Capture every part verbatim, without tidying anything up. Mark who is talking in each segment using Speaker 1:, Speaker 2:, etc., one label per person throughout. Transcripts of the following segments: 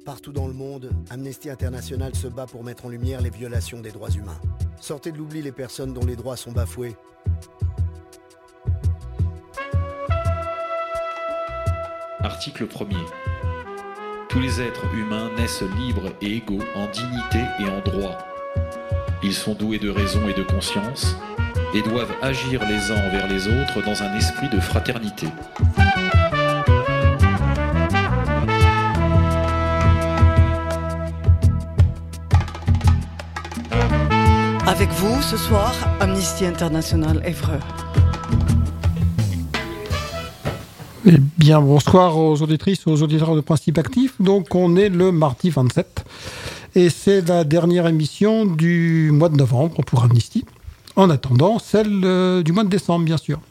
Speaker 1: Partout dans le monde, Amnesty International se bat pour mettre en lumière les violations des droits humains. Sortez de l'oubli les personnes dont les droits sont bafoués.
Speaker 2: Article premier. Tous les êtres humains naissent libres et égaux en dignité et en droit. Ils sont doués de raison et de conscience et doivent agir les uns envers les autres dans un esprit de fraternité.
Speaker 3: Avec vous, ce soir, Amnesty International Évreux.
Speaker 4: Eh bien, bonsoir aux auditrices, aux auditeurs de Principe Actif. Donc, on est le mardi vingt-sept. Et c'est la dernière émission du mois de novembre pour Amnesty. En attendant, celle euh, du mois de décembre, bien sûr.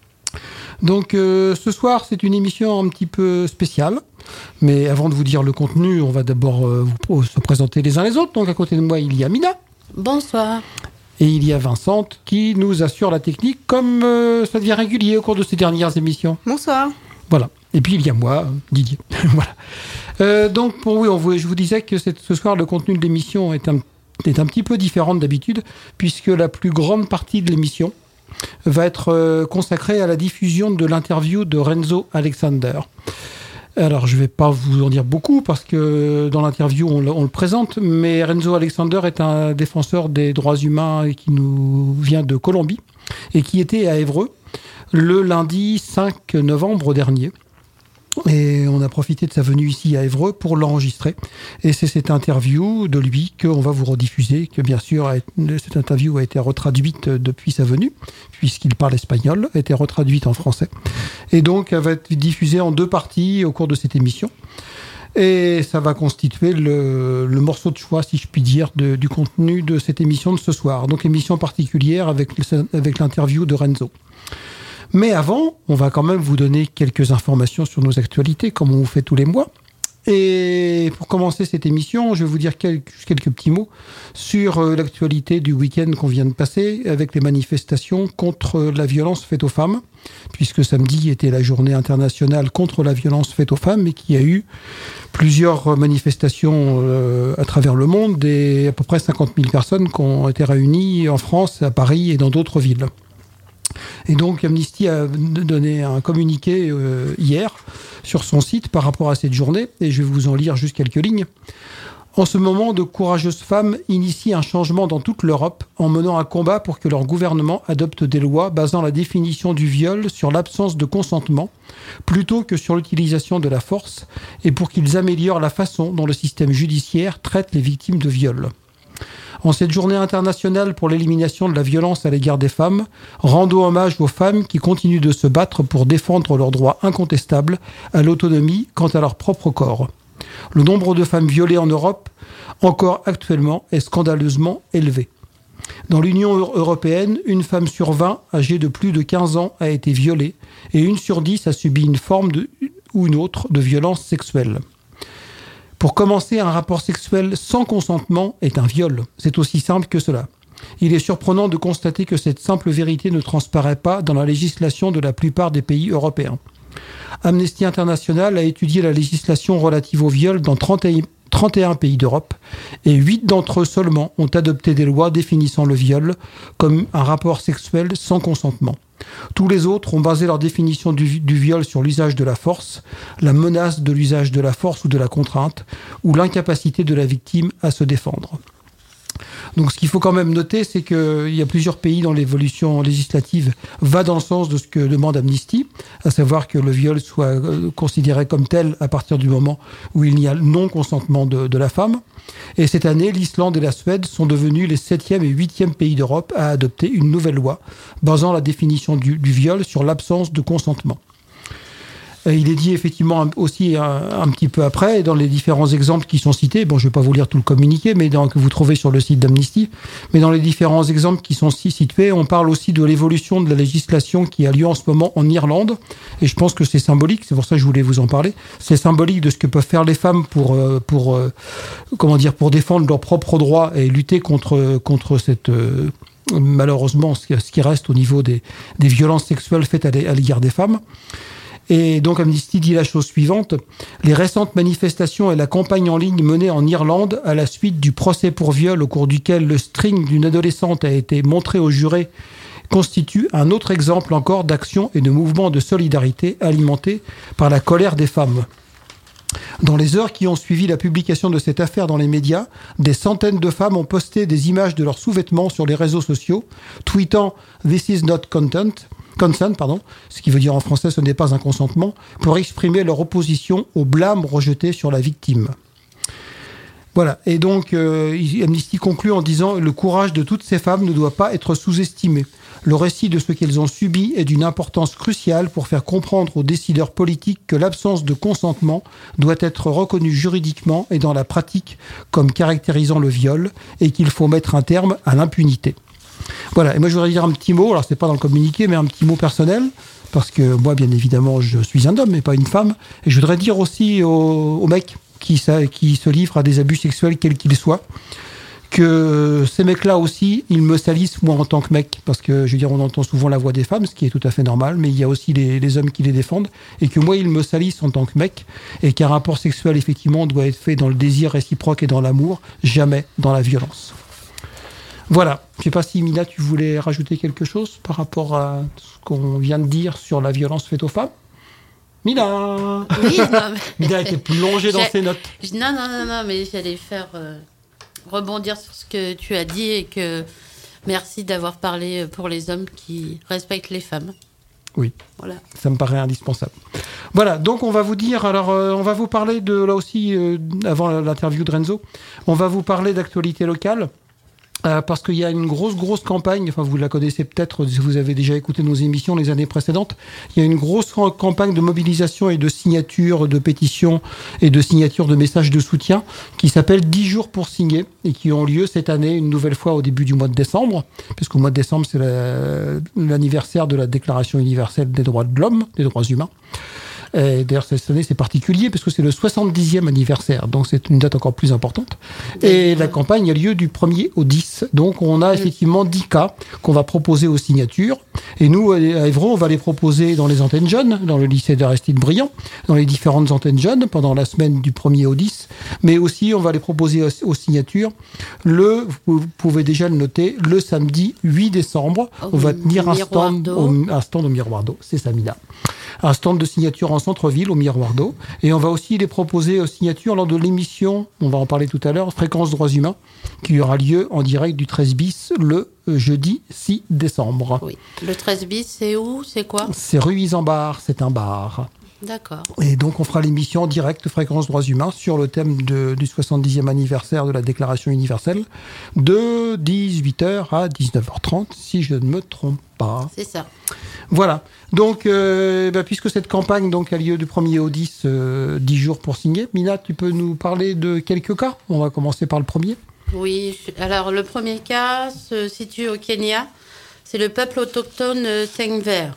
Speaker 4: Donc, euh, ce soir, c'est une émission un petit peu spéciale. Mais avant de vous dire le contenu, on va d'abord euh, vous se présenter les uns les autres. Donc, à côté de moi, il y a Mina.
Speaker 5: Bonsoir.
Speaker 4: Et il y a Vincent qui nous assure la technique comme euh, ça devient régulier au cours de ces dernières émissions.
Speaker 5: Bonsoir.
Speaker 4: Voilà. Et puis il y a moi, Didier. Voilà. Euh, donc pour oui, on vous, je vous disais que cette, ce soir le contenu de l'émission est un, est un petit peu différent d'habitude puisque la plus grande partie de l'émission va être euh, consacrée à la diffusion de l'interview de Renzo Alexander. Alors, je ne vais pas vous en dire beaucoup parce que dans l'interview, on le, on le présente, mais Renzo Alexander est un défenseur des droits humains qui nous vient de Colombie et qui était à Évreux le lundi cinq novembre dernier. Et on a profité de sa venue ici à Évreux pour l'enregistrer. Et c'est cette interview de lui qu'on va vous rediffuser, que bien sûr, cette interview a été retraduite depuis sa venue, puisqu'il parle espagnol, a été retraduite en français. Et donc, elle va être diffusée en deux parties au cours de cette émission. Et ça va constituer le, le morceau de choix, si je puis dire, de, du contenu de cette émission de ce soir. Donc, émission particulière avec, avec l'interview de Renzo. Mais avant, on va quand même vous donner quelques informations sur nos actualités, comme on vous fait tous les mois. Et pour commencer cette émission, je vais vous dire quelques, quelques petits mots sur l'actualité du week-end qu'on vient de passer, avec les manifestations contre la violence faite aux femmes, puisque samedi était la journée internationale contre la violence faite aux femmes, et qu'il y a eu plusieurs manifestations euh, à travers le monde, et à peu près cinquante mille personnes qui ont été réunies en France, à Paris et dans d'autres villes. Et donc Amnesty a donné un communiqué euh, hier sur son site par rapport à cette journée, et je vais vous en lire juste quelques lignes. En ce moment, de courageuses femmes initient un changement dans toute l'Europe en menant un combat pour que leur gouvernement adopte des lois basant la définition du viol sur l'absence de consentement plutôt que sur l'utilisation de la force, et pour qu'ils améliorent la façon dont le système judiciaire traite les victimes de viol. En cette journée internationale pour l'élimination de la violence à l'égard des femmes, rendons hommage aux femmes qui continuent de se battre pour défendre leurs droits incontestables à l'autonomie quant à leur propre corps. Le nombre de femmes violées en Europe, encore actuellement, est scandaleusement élevé. Dans l'Union européenne, une femme sur vingt âgée de plus de quinze ans a été violée et une sur dix a subi une forme de, ou une autre de violence sexuelle. Pour commencer, un rapport sexuel sans consentement est un viol. C'est aussi simple que cela. Il est surprenant de constater que cette simple vérité ne transparaît pas dans la législation de la plupart des pays européens. Amnesty International a étudié la législation relative au viol dans trente et un pays d'Europe, et huit d'entre eux seulement ont adopté des lois définissant le viol comme un rapport sexuel sans consentement. Tous les autres ont basé leur définition du, du viol sur l'usage de la force, la menace de l'usage de la force ou de la contrainte, ou l'incapacité de la victime à se défendre. Donc ce qu'il faut quand même noter, c'est qu'il y a plusieurs pays dont l'évolution législative va dans le sens de ce que demande Amnesty, à savoir que le viol soit considéré comme tel à partir du moment où il y a non-consentement de, de la femme. Et cette année, l'Islande et la Suède sont devenus les septième et huitième pays d'Europe à adopter une nouvelle loi basant la définition du, du viol sur l'absence de consentement. Il est dit effectivement aussi un, un petit peu après, dans les différents exemples qui sont cités, bon je ne vais pas vous lire tout le communiqué, mais dans, que vous trouvez sur le site d'Amnesty, mais dans les différents exemples qui sont situés, on parle aussi de l'évolution de la législation qui a lieu en ce moment en Irlande, et je pense que c'est symbolique, c'est pour ça que je voulais vous en parler, c'est symbolique de ce que peuvent faire les femmes pour, pour, comment dire, pour défendre leurs propres droits et lutter contre, contre cette... malheureusement, ce qui reste au niveau des, des violences sexuelles faites à l'égard des femmes. Et donc Amnesty dit la chose suivante. Les récentes manifestations et la campagne en ligne menée en Irlande à la suite du procès pour viol au cours duquel le string d'une adolescente a été montré aux jurés constituent un autre exemple encore d'action et de mouvement de solidarité alimenté par la colère des femmes. Dans les heures qui ont suivi la publication de cette affaire dans les médias, des centaines de femmes ont posté des images de leurs sous-vêtements sur les réseaux sociaux, tweetant « This is not content », consent, pardon, ce qui veut dire en français « ce n'est pas un consentement », pour exprimer leur opposition au blâme rejeté sur la victime. Voilà, et donc euh, Amnesty conclut en disant « Le courage de toutes ces femmes ne doit pas être sous-estimé. Le récit de ce qu'elles ont subi est d'une importance cruciale pour faire comprendre aux décideurs politiques que l'absence de consentement doit être reconnue juridiquement et dans la pratique comme caractérisant le viol et qu'il faut mettre un terme à l'impunité. » Voilà, et moi je voudrais dire un petit mot, alors c'est pas dans le communiqué, mais un petit mot personnel, parce que moi bien évidemment je suis un homme mais pas une femme, et je voudrais dire aussi aux, aux mecs qui, qui se livrent à des abus sexuels quels qu'ils soient, que ces mecs-là aussi, ils me salissent moi en tant que mec, parce que je veux dire, on entend souvent la voix des femmes, ce qui est tout à fait normal, mais il y a aussi les, les hommes qui les défendent, et que moi, ils me salissent en tant que mec, et qu'un rapport sexuel, effectivement, doit être fait dans le désir réciproque et dans l'amour, jamais dans la violence. Voilà. Je ne sais pas si, Mina, tu voulais rajouter quelque chose par rapport à ce qu'on vient de dire sur la violence faite aux femmes ? Mina
Speaker 5: Oui, non, mais...
Speaker 4: Mina était plongée dans
Speaker 5: J'ai...
Speaker 4: ses notes.
Speaker 5: Non, non, non, non, mais j'allais faire... Euh... rebondir sur ce que tu as dit et que merci d'avoir parlé pour les hommes qui respectent les femmes.
Speaker 4: Oui,
Speaker 5: voilà. Ça
Speaker 4: me paraît indispensable. Voilà, donc on va vous dire, alors euh, on va vous parler de, là aussi, euh, avant l'interview de Renzo, on va vous parler d'actualité locale. Euh, parce qu'il y a une grosse, grosse campagne, enfin vous la connaissez peut-être si vous avez déjà écouté nos émissions les années précédentes, il y a une grosse campagne de mobilisation et de signature, de pétitions et de signature de messages de soutien qui s'appelle dix jours pour signer et qui ont lieu cette année une nouvelle fois au début du mois de décembre, puisqu'au mois de décembre c'est la, l'anniversaire de la Déclaration universelle des droits de l'homme, des droits humains. Et d'ailleurs, cette année, c'est particulier parce que c'est le soixante-dixième anniversaire, donc c'est une date encore plus importante. Et la campagne a lieu du premier au dix. Donc, on a effectivement dix cas qu'on va proposer aux signatures. Et nous, à Évreux, on va les proposer dans les antennes jeunes, dans le lycée d'Aristide Briand, dans les différentes antennes jeunes, pendant la semaine du premier au dix. Mais aussi, on va les proposer aux signatures le, vous pouvez déjà le noter, le samedi huit décembre. Oh, on va tenir un stand, au, un stand au Miroir d'eau. C'est ça, Mina. Un stand de signature en centre-ville, au Miroir d'eau. Et on va aussi les proposer aux signatures lors de l'émission, on va en parler tout à l'heure, Fréquence Droits Humains, qui aura lieu en direct du treize bis le jeudi six décembre.
Speaker 5: Oui. Le treize bis, c'est où ? C'est quoi ?
Speaker 4: C'est rue Isambard, c'est un bar.
Speaker 5: D'accord.
Speaker 4: Et donc, on fera l'émission en direct Fréquence Droits Humains sur le thème de, du soixante-dixième anniversaire de la Déclaration universelle de dix-huit heures à dix-neuf heures trente, si je ne me trompe pas.
Speaker 5: C'est ça.
Speaker 4: Voilà. Donc, euh, bah, puisque cette campagne donc, a lieu du premier au dix, euh, dix jours pour signer, Mina, tu peux nous parler de quelques cas ? On va commencer par le premier.
Speaker 5: Oui. Alors, le premier cas se situe au Kenya. C'est le peuple autochtone Sengwer.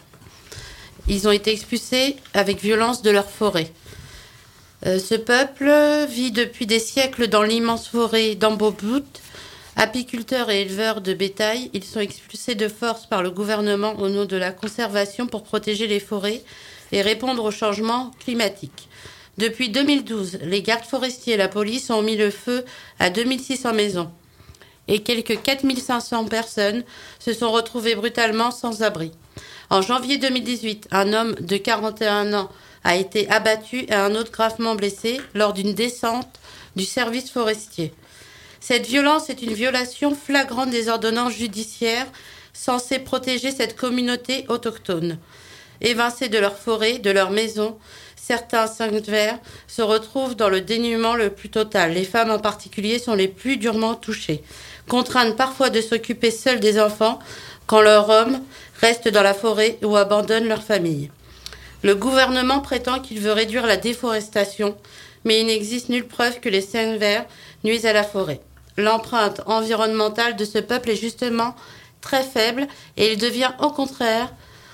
Speaker 5: Ils ont été expulsés avec violence de leur forêt. Euh, ce peuple vit depuis des siècles dans l'immense forêt d'Ambobut. Apiculteurs et éleveurs de bétail, ils sont expulsés de force par le gouvernement au nom de la conservation pour protéger les forêts et répondre au changement climatique. Depuis deux mille douze, les gardes forestiers et la police ont mis le feu à deux mille six cents maisons. Et quelques quatre mille cinq cents personnes se sont retrouvées brutalement sans abri. En janvier deux mille dix-huit, un homme de quarante et un ans a été abattu et un autre gravement blessé lors d'une descente du service forestier. Cette violence est une violation flagrante des ordonnances judiciaires censées protéger cette communauté autochtone. Évincés de leur forêt, de leur maison, certains Sengwer se retrouvent dans le dénuement le plus total. Les femmes en particulier sont les plus durement touchées, contraintes parfois de s'occuper seules des enfants quand leur homme reste dans la forêt ou abandonne leur famille. Le gouvernement prétend qu'il veut réduire la déforestation, mais il n'existe nulle preuve que les Sengwer nuisent à la forêt. L'empreinte environnementale de ce peuple est justement très faible et il devient au contraire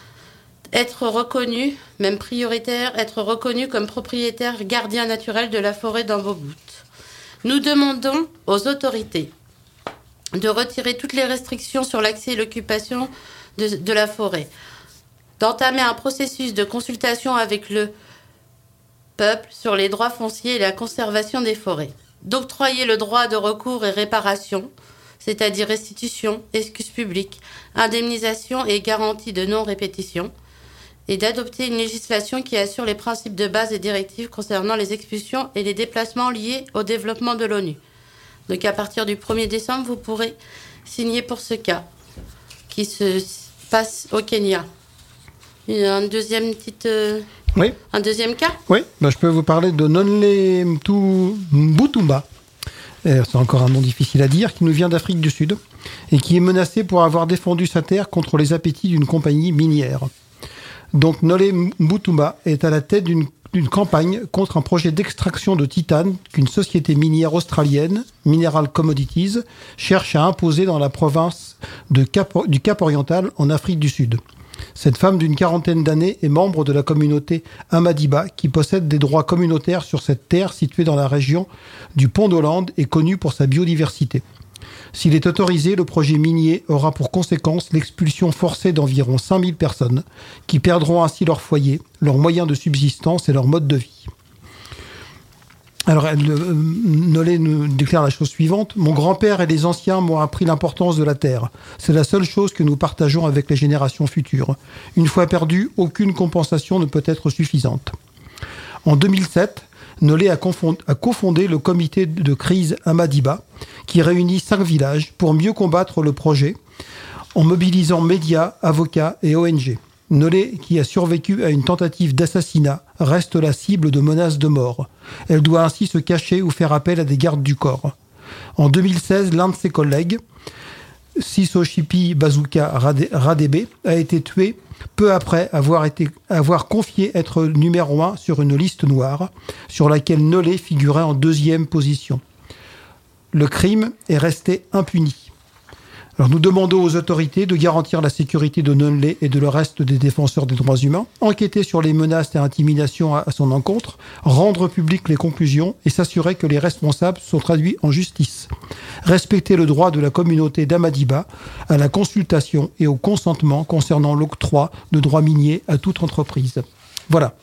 Speaker 5: être reconnu, même prioritaire, être reconnu comme propriétaire gardien naturel de la forêt d'Ambobut. Nous demandons aux autorités de retirer toutes les restrictions sur l'accès et l'occupation de, de la forêt. d'entamer un processus de consultation avec le peuple sur les droits fonciers et la conservation des forêts, d'octroyer le droit de recours et réparation, c'est-à-dire restitution, excuse publique, indemnisation et garantie de non-répétition, et d'adopter une législation qui assure les principes de base et directives concernant les expulsions et les déplacements liés au développement de l'ONU. Donc à partir du premier décembre, vous pourrez signer pour ce cas qui se passe au Kenya. Un deuxième, petite, euh,
Speaker 4: oui.
Speaker 5: un deuxième cas
Speaker 4: Oui, ben, je peux vous parler de Nonle Mbutumba. C'est encore un nom difficile à dire, qui nous vient d'Afrique du Sud et qui est menacé pour avoir défendu sa terre contre les appétits d'une compagnie minière. Donc Nonle Mbutumba est à la tête d'une, d'une campagne contre un projet d'extraction de titane qu'une société minière australienne, Mineral Commodities, cherche à imposer dans la province de Cap, du Cap-Oriental en Afrique du Sud. Cette femme d'une quarantaine d'années est membre de la communauté Amadiba qui possède des droits communautaires sur cette terre située dans la région du Pont-d'Hollande et connue pour sa biodiversité. S'il est autorisé, le projet minier aura pour conséquence l'expulsion forcée d'environ cinq mille personnes qui perdront ainsi leur foyer, leurs moyens de subsistance et leur mode de vie. Alors, euh, Nolé nous déclare la chose suivante. « Mon grand-père et les anciens m'ont appris l'importance de la terre. C'est la seule chose que nous partageons avec les générations futures. Une fois perdue, aucune compensation ne peut être suffisante. » En deux mille sept, Nolé a, confond- a cofondé le comité de crise Amadiba, qui réunit cinq villages pour mieux combattre le projet, en mobilisant médias, avocats et O N G. Nolé, qui a survécu à une tentative d'assassinat, reste la cible de menaces de mort. Elle doit ainsi se cacher ou faire appel à des gardes du corps. En deux mille seize, l'un de ses collègues, Sisoshipi Bazooka Radebe, a été tué peu après avoir, été, avoir confié être numéro un sur une liste noire, sur laquelle Nolé figurait en deuxième position. Le crime est resté impuni. Alors nous demandons aux autorités de garantir la sécurité de Nolé et de le reste des défenseurs des droits humains, enquêter sur les menaces et intimidations à son encontre, rendre publiques les conclusions et s'assurer que les responsables sont traduits en justice. Respecter le droit de la communauté d'Amadiba à la consultation et au consentement concernant l'octroi de droits miniers à toute entreprise. Voilà.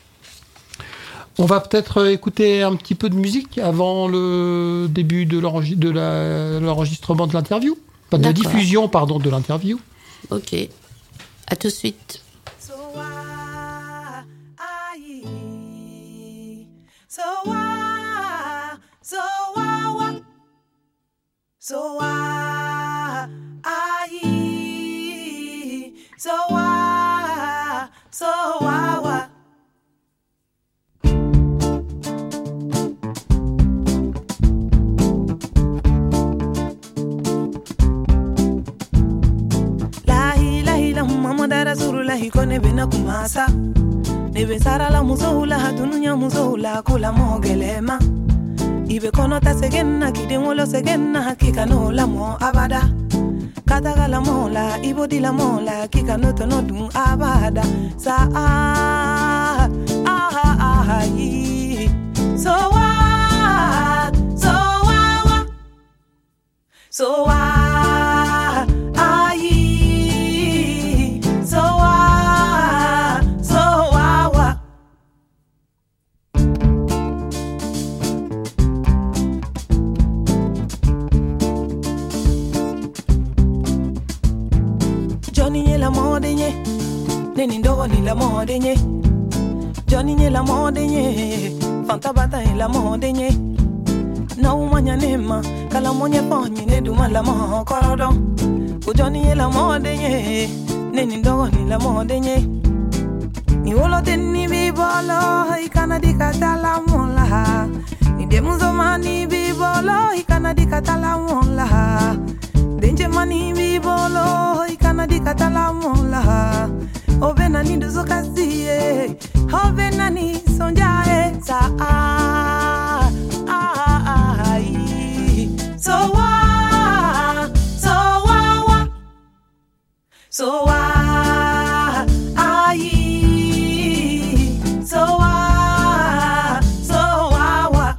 Speaker 4: On va peut-être écouter un petit peu de musique avant le début de, l'enregist- de la, l'enregistrement de l'interview. Pas de la diffusion, pardon, de l'interview.
Speaker 5: Ok. À tout de suite.
Speaker 6: So why, I, so why, so why, so why, I, so why, so why. Mamada surula hikone bena kumasa nebe sarala muzohula hadununya muzohula kula mogelema ibe kono ta segenna kidengolo segenna hakika no la mo abada kataga la mola ibodi la mola kika no to no dun abada sa ah ah ah yi so what so what so what Neni ndogo ni la mode nye Johnny nye la mode nye Fanta bata nye la mode nye Na umanya nema Kala monye ponye ne duma la mo korodo U Johnny nye la mode nye Neni ndogo ni la mode nye Ni wolo teni bibolo Ikana di kata la mola Ni demuzo mani bibolo Ikana di kata la mola Denje mani bibolo Ikana di kata la mola Ovena ni duzo kasiye Ovena ni sonjae Sa ah ah ah So wa So wa wa So wa ai So wa So wa wa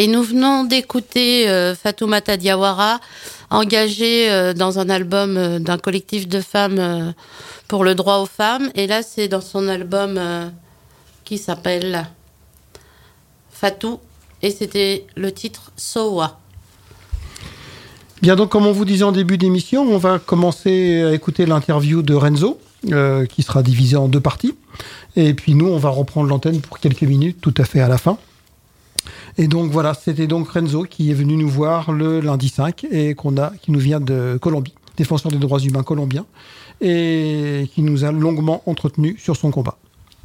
Speaker 5: Et nous venons d'écouter euh, Fatoumata Diawara, engagée euh, dans un album euh, d'un collectif de femmes euh, pour le droit aux femmes. Et là, c'est dans son album euh, qui s'appelle Fatou. Et c'était le titre Sowa.
Speaker 4: Bien, donc, comme on vous disait en début d'émission, on va commencer à écouter l'interview de Renzo, euh, qui sera divisée en deux parties. Et puis nous, on va reprendre l'antenne pour quelques minutes, tout à fait à la fin. Et donc voilà, c'était donc Renzo qui est venu nous voir le lundi cinq et qu'on a, qui nous vient de Colombie, défenseur des droits humains colombien, et qui nous a longuement entretenu sur son combat.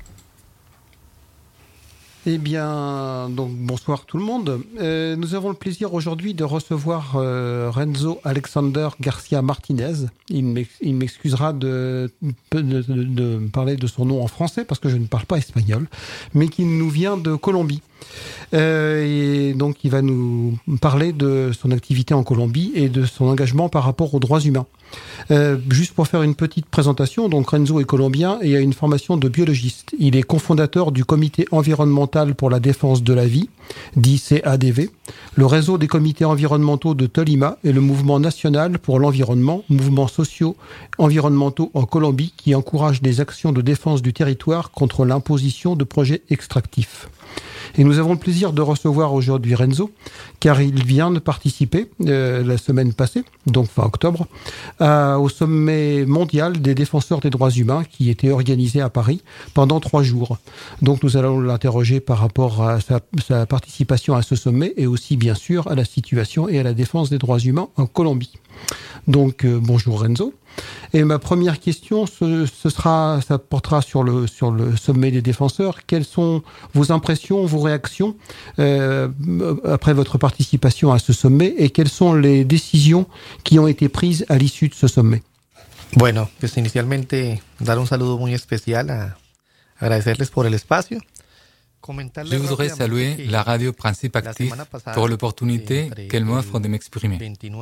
Speaker 4: Eh bien, donc bonsoir tout le monde. Euh, nous avons le plaisir aujourd'hui de recevoir euh, Renzo Alexander Garcia Martinez. Il m'excusera de, de, de, de parler de son nom en français parce que je ne parle pas espagnol, mais qui nous vient de Colombie. Euh, et donc, il va nous parler de son activité en Colombie et de son engagement par rapport aux droits humains. Euh, juste pour faire une petite présentation, donc Renzo est colombien et a une formation de biologiste. Il est cofondateur du Comité environnemental pour la défense de la vie, dit C A D V, le réseau des comités environnementaux de Tolima et le mouvement national pour l'environnement, mouvements sociaux environnementaux en Colombie qui encourage des actions de défense du territoire contre l'imposition de projets extractifs. Et nous avons le plaisir de recevoir aujourd'hui Renzo, car il vient de participer euh, la semaine passée, donc fin octobre, à, au sommet mondial des défenseurs des droits humains qui était organisé à Paris pendant trois jours. Donc nous allons l'interroger par rapport à sa, sa participation à ce sommet et aussi bien sûr à la situation et à la défense des droits humains en Colombie. Donc euh, bonjour Renzo. Et ma première question, ce, ce sera, ça portera sur le, sur le sommet des défenseurs. Quelles sont vos impressions, vos réactions euh, après votre participation à ce sommet et quelles sont les décisions qui ont été prises à l'issue de ce sommet?
Speaker 7: Bueno, pues inicialmente dar un saludo muy especial, a agradecerles por el espacio.
Speaker 8: Je voudrais saluer la radio Principe Actif pour l'opportunité qu'elle m'offre de m'exprimer.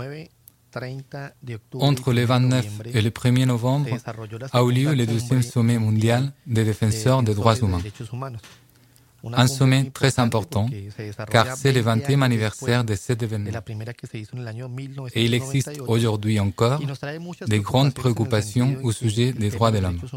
Speaker 8: Entre le vingt-neuf et le premier novembre a eu lieu le deuxième sommet mondial des défenseurs des droits humains. Un sommet très important, car c'est le vingtième anniversaire de cet événement. Et il existe aujourd'hui encore de grandes préoccupations au sujet des droits de l'homme.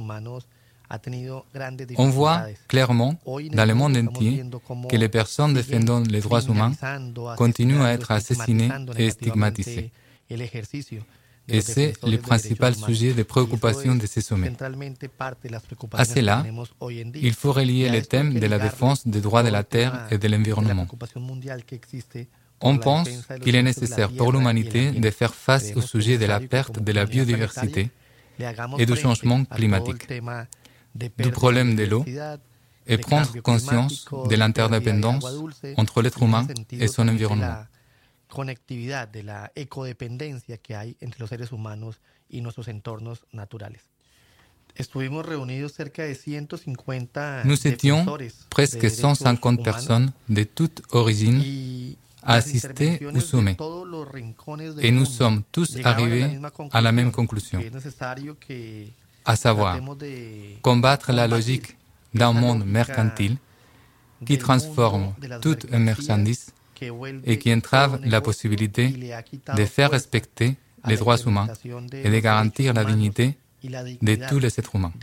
Speaker 8: On voit clairement dans le monde entier que les personnes défendant les droits humains continuent à être assassinées et stigmatisées. Et c'est le principal sujet de préoccupation de ces sommets. À cela, il faut relier les thèmes de la défense des droits de la terre et de l'environnement. On pense qu'il est nécessaire pour l'humanité de faire face au sujet de la perte de la biodiversité et du changement climatique, du problème de l'eau, et prendre conscience de l'interdépendance entre l'être humain et son environnement.
Speaker 7: Conectividad de la ecodependencia que hay entre los seres humanos y nuestros entornos naturales. Estuvimos reunidos cerca de ciento cincuenta
Speaker 8: Nous étions presque cent cinquante personnes de toutes origines à assister au sommet et nous sommes tous arrivés à la même conclusion, à savoir combattre la logique d'un monde mercantile qui transforme toute une marchandise et qui entrave la possibilité de faire respecter les droits humains et de garantir la dignité de tous les êtres humains.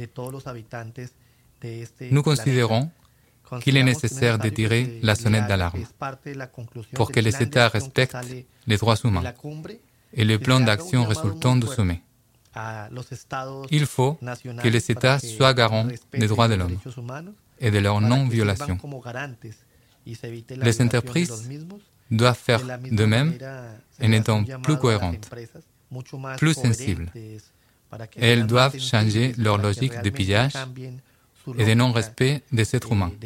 Speaker 8: Nous considérons qu'il est nécessaire de tirer la sonnette d'alarme pour que les États respectent les droits humains et le plan d'action résultant du sommet. Il faut que les États soient garants des droits de l'homme et de leur non-violation. Les entreprises doivent faire de même en étant plus cohérentes, plus sensibles. Et elles doivent changer leur logique de pillage et de non-respect des êtres humains.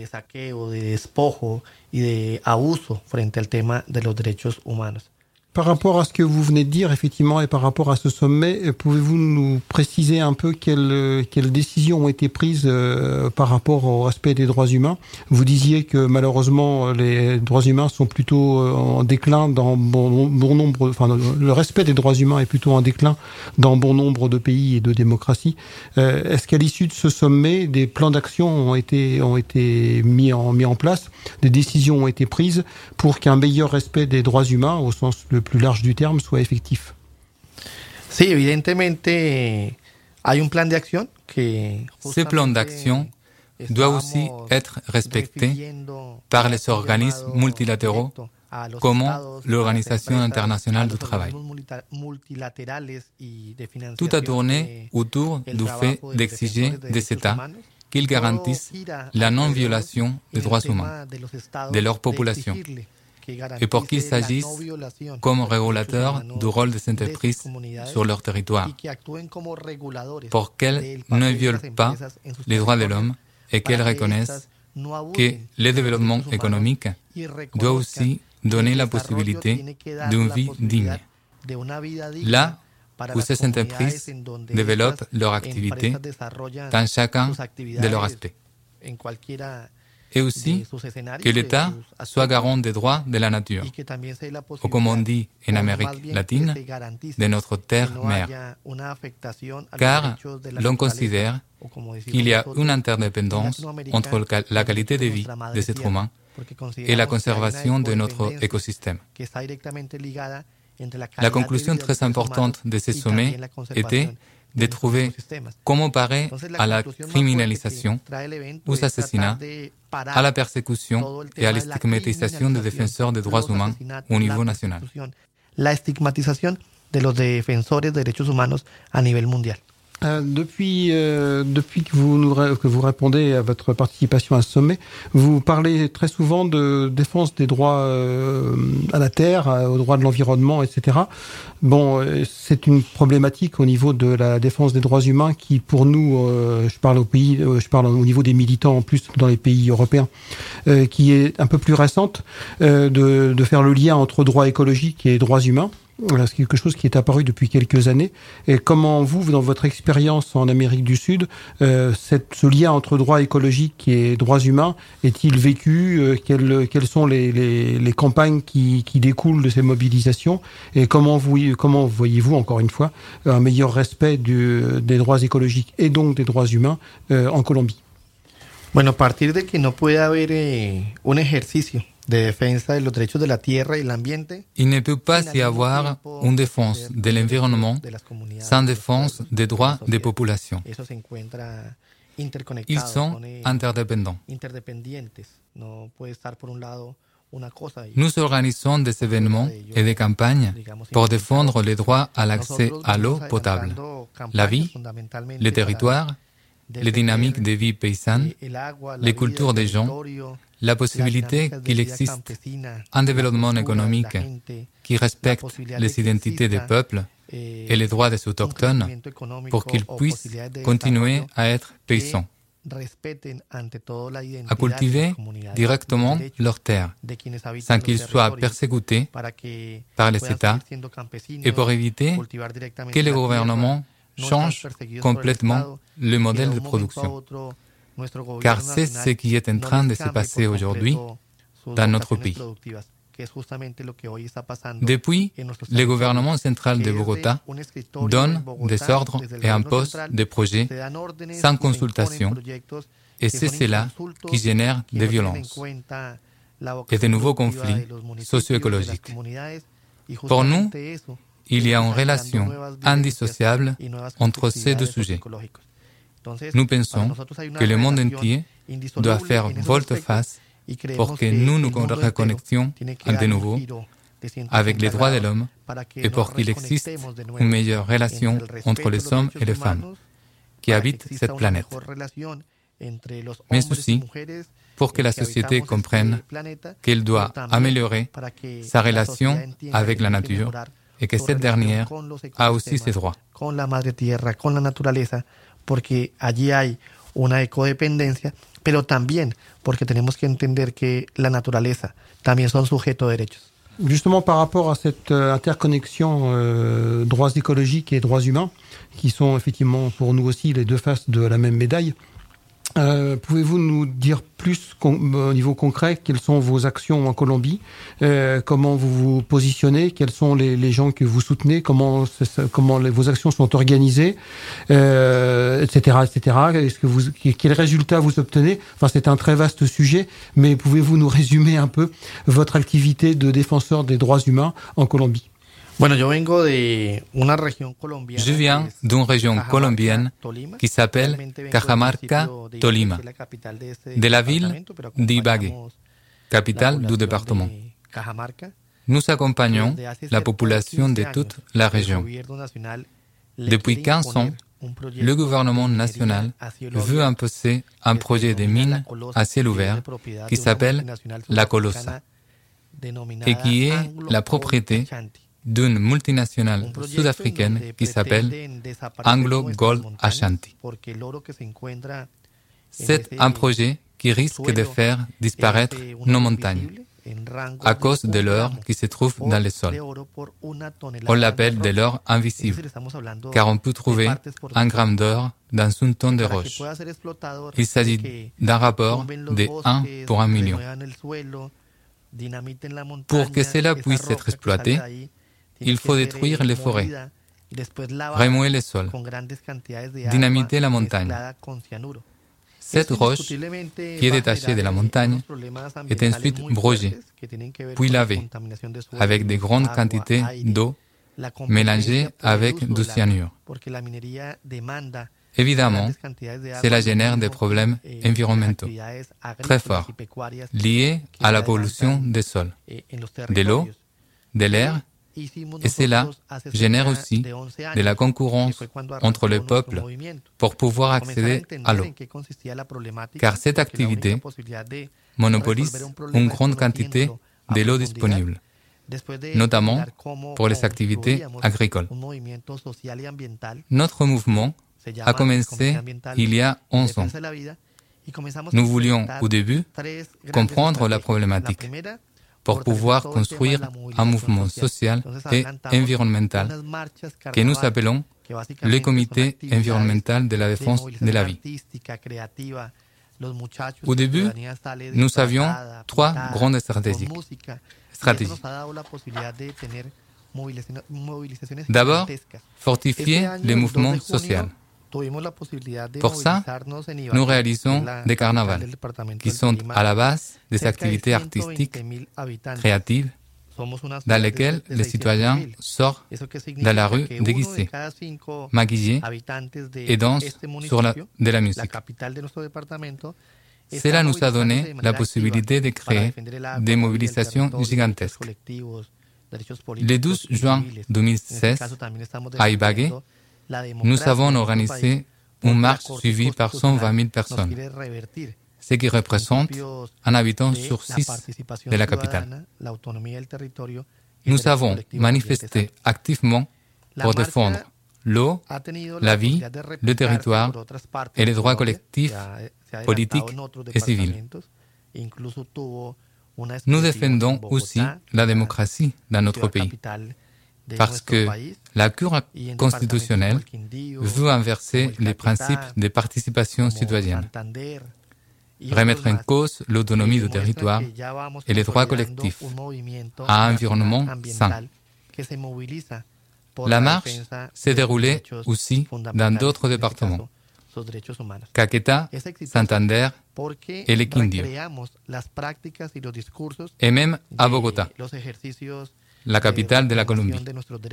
Speaker 4: Par rapport à ce que vous venez de dire, effectivement, et par rapport à ce sommet, pouvez-vous nous préciser un peu quelles, quelles décisions ont été prises euh, par rapport au respect des droits humains ? Vous disiez que malheureusement, les droits humains sont plutôt en déclin dans bon, bon nombre, enfin, le respect des droits humains est plutôt en déclin dans bon nombre de pays et de démocraties. Euh, est-ce qu'à l'issue de ce sommet, des plans d'action ont été, ont été mis en, mis en place, des décisions ont été prises pour qu'un meilleur respect des droits humains, au sens le plus large du terme, soit effectif?
Speaker 7: Sí, evidentemente hay un plan de acción que
Speaker 8: Ce plan d'action doit aussi être respecté par les organismes multilatéraux comme l'Organisation internationale du travail. Tout a tourné autour du fait d'exiger des États qu'ils garantissent la non-violation des droits humains de leur population, et pour qu'il s'agisse comme régulateurs du rôle des entreprises sur leur territoire, pour qu'elles ne violent pas les droits de l'homme et qu'elles reconnaissent que le développement économique doit aussi donner la possibilité d'une vie digne. Là où ces entreprises développent leur activité dans chacun de leurs aspects. Et aussi que l'État soit garant des droits de la nature, ou comme on dit en Amérique latine, de notre terre-mère, car l'on considère qu'il y a une interdépendance entre la qualité de vie des êtres humains et la conservation de notre écosystème. La conclusion très importante de ce sommet était de trouver comment parer à la criminalisation, aux assassinats, à la persécution et à la stigmatisation des défenseurs des droits humains au niveau national.
Speaker 7: La estigmatización de los defensores de derechos humanos a nivel mundial.
Speaker 4: Euh, depuis euh, depuis que vous nous que vous répondez à votre participation à ce sommet, vous parlez très souvent de défense des droits euh, à la terre, aux droits de l'environnement, et cetera. Bon, c'est une problématique au niveau de la défense des droits humains qui, pour nous, euh, je parle au pays, euh, je parle au niveau des militants en plus dans les pays européens, euh, qui est un peu plus récente, euh, de, de faire le lien entre droits écologiques et droits humains. C'est quelque chose qui est apparu depuis quelques années. Et comment vous, dans votre expérience en Amérique du Sud, euh, cette, ce lien entre droits écologiques et droits humains est-il vécu? euh, quelles, quelles sont les, les, les campagnes qui, qui découlent de ces mobilisations? Et comment, vous, comment voyez-vous, encore une fois, un meilleur respect du, des droits écologiques et donc des droits humains euh, en Colombie?
Speaker 7: Bueno, a partir de que no puede haber eh, un ejercicio de defensa de los derechos de la tierra y el ambiente.
Speaker 8: Il ne peut pas y avoir une défense de l'environnement sans défense des droits des populations. Ils sont interdépendants. Nous organisons des événements et des campagnes pour défendre les droits à l'accès à l'eau potable, la vie, les territoires, les dynamiques de vie paysanne, les cultures des gens, la possibilité qu'il existe un développement économique qui respecte les identités des peuples et les droits des autochtones pour qu'ils puissent continuer à être paysans, à cultiver directement leurs terres sans qu'ils soient persécutés par les États et pour éviter que les gouvernements changent complètement le modèle de production. Car c'est ce qui est en train de se passer aujourd'hui dans notre pays. Depuis, le gouvernement central de Bogota donne des ordres et impose des projets sans consultation, et c'est cela qui génère des violences et de nouveaux conflits socio-écologiques. Pour nous, il y a une relation indissociable entre ces deux sujets. Nous pensons que le monde entier doit faire volte-face pour que nous nous reconnections de nouveau avec les droits de l'homme et pour qu'il existe une meilleure relation entre les hommes et les femmes qui habitent cette planète. Mais aussi pour que la société comprenne qu'elle doit améliorer sa relation avec la nature et que cette dernière a aussi ses droits.
Speaker 7: Porque allí hay una ecodependencia, pero también porque tenemos que entender que la naturaleza también son sujetos de derechos.
Speaker 4: justement par rapport à cette euh, interconnexion euh, droits écologiques et droits humains, qui sont effectivement pour nous aussi les deux faces de la même médaille, Euh, pouvez-vous nous dire plus con- au niveau concret quelles sont vos actions en Colombie, euh, comment vous vous positionnez, quels sont les, les gens que vous soutenez, comment, ça, comment les, vos actions sont organisées, euh, et cetera, et cetera. Est-ce que vous, quels résultats vous obtenez? Enfin, c'est un très vaste sujet, mais pouvez-vous nous résumer un peu votre activité de défenseur des droits humains en Colombie?
Speaker 8: Je viens d'une région colombienne qui s'appelle Cajamarca, Tolima, de la ville d'Ibagué, capitale du département. Nous accompagnons la population de toute la région. Depuis quinze ans, le gouvernement national veut imposer un projet de mine à ciel ouvert qui s'appelle la Colosa et qui est la propriété d'une multinationale sud-africaine qui s'appelle Anglo Gold Ashanti. C'est un projet qui risque de faire disparaître nos montagnes à cause de l'or qui se trouve dans le sol. On l'appelle de l'or invisible, car on peut trouver un gramme d'or dans une tonne de roche. Il s'agit d'un rapport de un pour un million. Pour que cela puisse être exploité, il faut détruire les forêts, remuer le sol, dynamiter la montagne. Cette roche, qui est détachée de la montagne, est ensuite brûlée, puis lavée, avec de grandes quantités d'eau mélangée avec du cyanure. Évidemment, cela génère des problèmes environnementaux très forts, liés à la pollution des sols, de l'eau, de l'air, et cela génère aussi de la concurrence entre les peuples pour pouvoir accéder à l'eau. Car cette activité monopolise une grande quantité de l'eau disponible, notamment pour les activités agricoles. Notre mouvement a commencé il y a onze ans. Nous voulions au début comprendre la problématique pour pouvoir construire un mouvement social et environnemental que nous appelons le Comité environnemental de la défense de la vie. Au début, nous avions trois grandes stratégies. stratégies. D'abord, fortifier les mouvements sociaux. Pour ça, nous réalisons des carnavals qui sont à la base des activités artistiques créatives dans lesquelles les citoyens sortent dans la rue déguisés, maquillés et dansent sur la, de la musique. Cela nous a donné la possibilité de créer des mobilisations gigantesques. Le douze juin deux mille seize, à Ibagué, nous avons organisé une marche suivie par cent vingt mille personnes, ce qui représente un habitant sur six de la capitale. Nous avons manifesté activement pour défendre l'eau, la vie, le territoire et les droits collectifs, politiques et civils. Nous défendons aussi la démocratie dans notre pays, parce que la Cour constitutionnelle veut inverser les principes de participation citoyenne, remettre en cause l'autonomie du territoire et les droits collectifs à un environnement sain. La marche s'est déroulée aussi dans d'autres départements, Caquetá, Santander et le Quindío, et même à Bogotá, la capitale de la Colombie.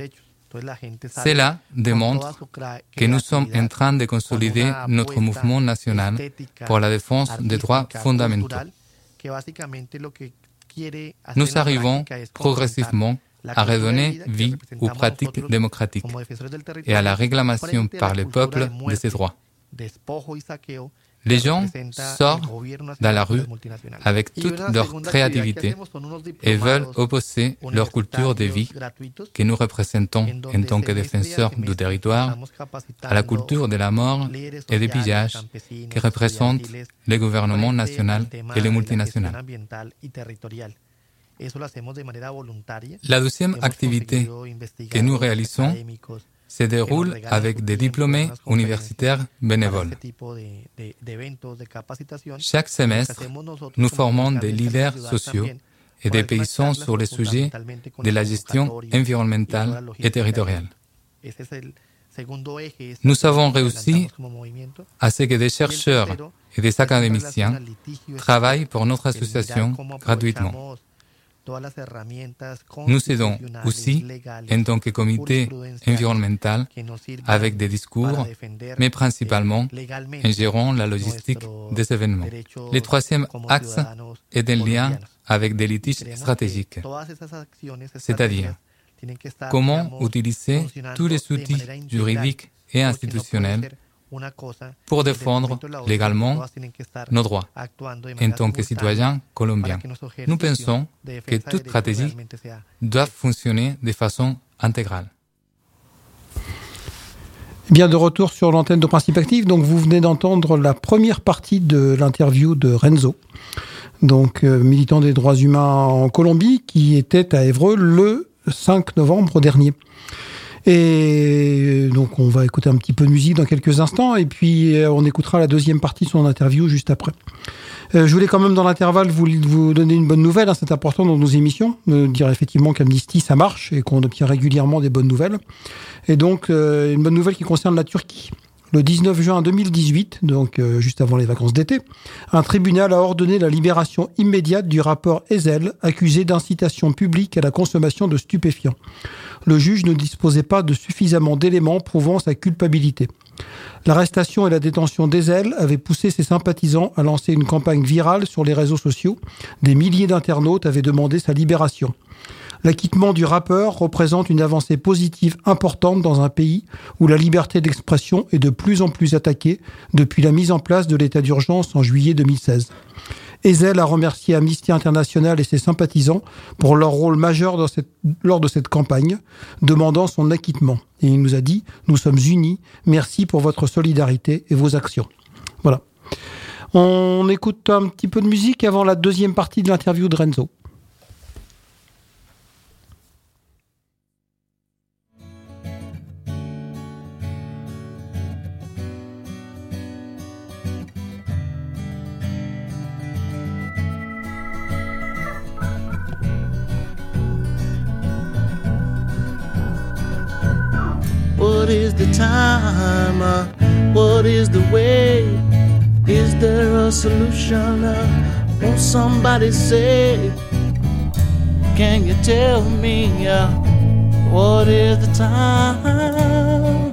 Speaker 8: Cela démontre que nous sommes en train de consolider notre mouvement national pour la défense des droits fondamentaux. Nous arrivons progressivement à redonner vie aux pratiques démocratiques et à la réclamation par le peuple de ces droits. Les gens sortent dans la rue avec toute leur créativité et veulent opposer leur culture de vie que nous représentons en tant que défenseurs du territoire à la culture de la mort et du pillage que représentent le gouvernement national et les multinationales. La deuxième activité que nous réalisons se déroule avec des diplômés universitaires bénévoles. Chaque semestre, nous formons des leaders sociaux et des paysans sur les sujets de la gestion environnementale et territoriale. Nous avons réussi à ce que des chercheurs et des académiciens travaillent pour notre association gratuitement. Nous aidons aussi, en tant que comité environnemental, avec des discours, mais principalement en gérant la logistique des événements. Le troisième axe est en lien avec des litiges stratégiques, c'est-à-dire comment utiliser tous les outils juridiques et institutionnels pour défendre légalement nos droits en tant que citoyens colombiens. Nous pensons que toute stratégie doit fonctionner de façon intégrale.
Speaker 4: Bien, de retour sur l'antenne de Principe Actif. Donc, vous venez d'entendre la première partie de l'interview de Renzo, donc euh, militant des droits humains en Colombie, qui était à Évreux le cinq novembre dernier. Et donc, on va écouter un petit peu de musique dans quelques instants, et puis on écoutera la deuxième partie de son interview juste après. Euh, je voulais quand même, dans l'intervalle, vous, vous donner une bonne nouvelle. Hein, c'est important dans nos émissions de dire effectivement qu'Amnesty, ça marche et qu'on obtient régulièrement des bonnes nouvelles. Et donc, euh, une bonne nouvelle qui concerne la Turquie. Le dix-neuf juin deux mille dix-huit, donc euh, juste avant les vacances d'été, un tribunal a ordonné la libération immédiate du rappeur Ezel, accusé d'incitation publique à la consommation de stupéfiants. Le juge ne disposait pas de suffisamment d'éléments prouvant sa culpabilité. L'arrestation et la détention d'Ezel avaient poussé ses sympathisants à lancer une campagne virale sur les réseaux sociaux. Des milliers d'internautes avaient demandé sa libération. L'acquittement du rappeur représente une avancée positive importante dans un pays où la liberté d'expression est de plus en plus attaquée depuis la mise en place de l'état d'urgence en juillet deux mille seize. Ezel a remercié Amnesty International et ses sympathisants pour leur rôle majeur dans cette, lors de cette campagne, demandant son acquittement. Et il nous a dit « Nous sommes unis, merci pour votre solidarité et vos actions ». Voilà. On écoute un petit peu de musique avant la deuxième partie de l'interview de Renzo.
Speaker 9: What is the time? Uh, what is the way? Is there a solution? Uh, won't somebody say? Can you tell me uh, what is the time?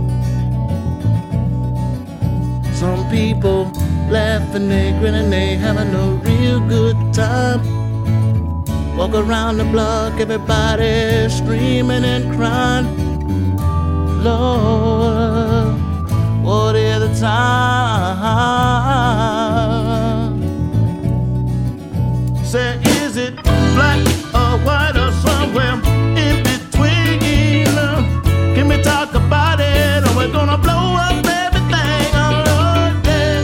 Speaker 9: Some people laugh and they grin and they having a real good time. Walk around the block, everybody screaming and crying. Lord, what is the time? Say, is it black or white or somewhere in between? Can we talk about it or we're gonna blow up everything? Oh, Lord, yeah.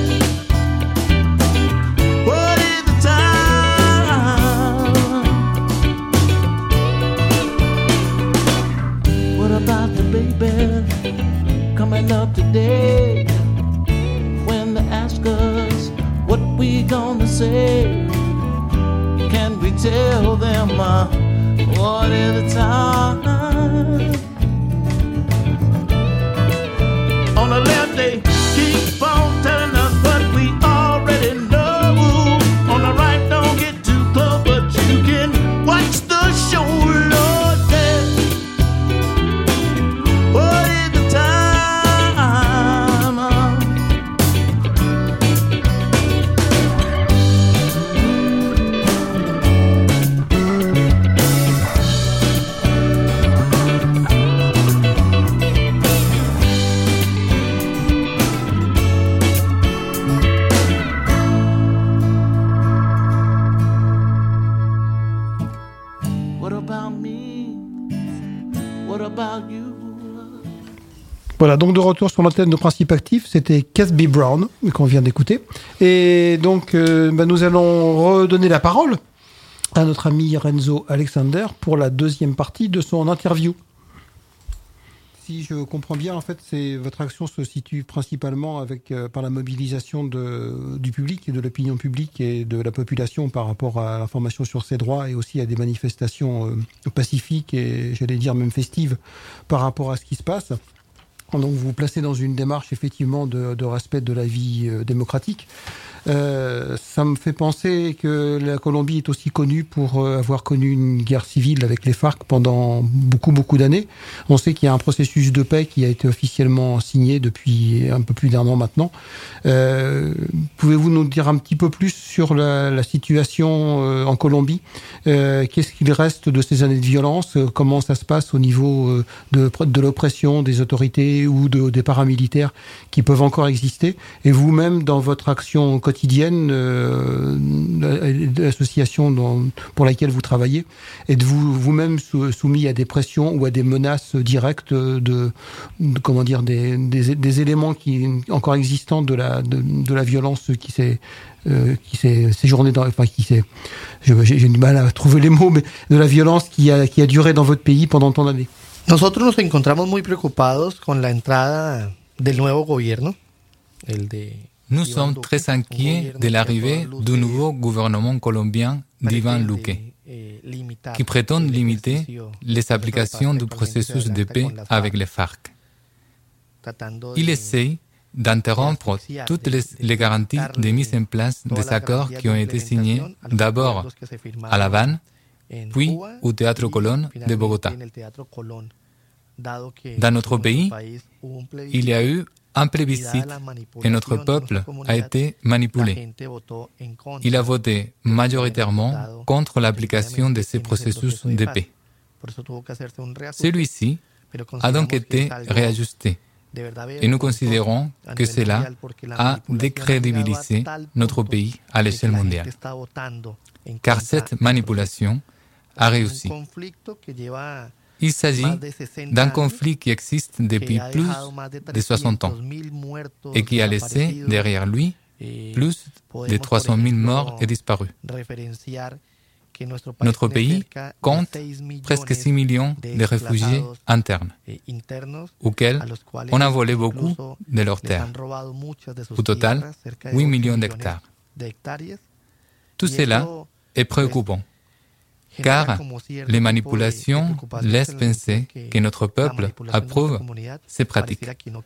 Speaker 9: What is the time? What about the baby coming up today? When they ask us what we gonna say, can we tell them uh, what is the time? On the left they keep on telling us what we already know. On the right, don't get too close, but you can watch the show, Lord, yeah. What is the time? What about me? What about you?
Speaker 4: Voilà, donc de retour sur l'antenne de Principe Actif, c'était Casby Brown qu'on vient d'écouter. Et donc, euh, bah, nous allons redonner la parole à notre ami Renzo Alexander pour la deuxième partie de son interview. Si je comprends bien, en fait, c'est, votre action se situe principalement avec, euh, par la mobilisation de, du public et de l'opinion publique et de la population par rapport à l'information sur ses droits et aussi à des manifestations euh, pacifiques et, j'allais dire, même festives par rapport à ce qui se passe. Donc vous vous placez dans une démarche effectivement de, de respect de la vie euh, démocratique. Euh, ça me fait penser que la Colombie est aussi connue pour euh, avoir connu une guerre civile avec les FARC pendant beaucoup beaucoup d'années. On sait qu'il y a un processus de paix qui a été officiellement signé depuis un peu plus d'un an maintenant. Euh, pouvez-vous nous dire un petit peu plus sur la, la situation euh, en Colombie? euh, Qu'est-ce qu'il reste de ces années de violence? Comment ça se passe au niveau euh, de, de l'oppression des autorités ou de, des paramilitaires qui peuvent encore exister? Et vous-même, dans votre action quotidienne, euh, l'association dont, pour laquelle vous travaillez, êtes-vous vous-même sou, soumis à des pressions ou à des menaces directes de, de comment dire, des, des, des éléments qui encore existants de la de, de la violence qui s'est euh, qui s'est séjournée dans, enfin qui s'est, j'ai, j'ai du mal à trouver les mots, mais de la violence qui a qui a duré dans votre pays pendant tant d'années?
Speaker 7: Nosotros nos encontramos muy preocupados con la entrada del nuevo gobierno, el de
Speaker 8: Nous sommes très inquiets de l'arrivée du nouveau gouvernement colombien d'Ivan Luque, qui prétend limiter les applications du processus de paix avec les FARC. Il essaye d'interrompre toutes les, les garanties de mise en place des accords qui ont été signés d'abord à La Habane, puis au Théâtre Colón de Bogotá. Dans notre pays, il y a eu un plébiscite et notre peuple a été manipulé. Il a voté majoritairement contre l'application de ces processus de paix. Celui-ci a donc été réajusté et nous considérons que cela a décrédibilisé notre pays à l'échelle mondiale, car cette manipulation a réussi. Il s'agit d'un conflit qui existe depuis plus de soixante ans et qui a laissé derrière lui plus de trois cent mille morts et disparus. Notre pays compte presque six millions de réfugiés internes, auxquels on a volé beaucoup de leurs terres. Au total, huit millions d'hectares. Tout cela est préoccupant, car les manipulations laissent penser que notre peuple approuve ces pratiques.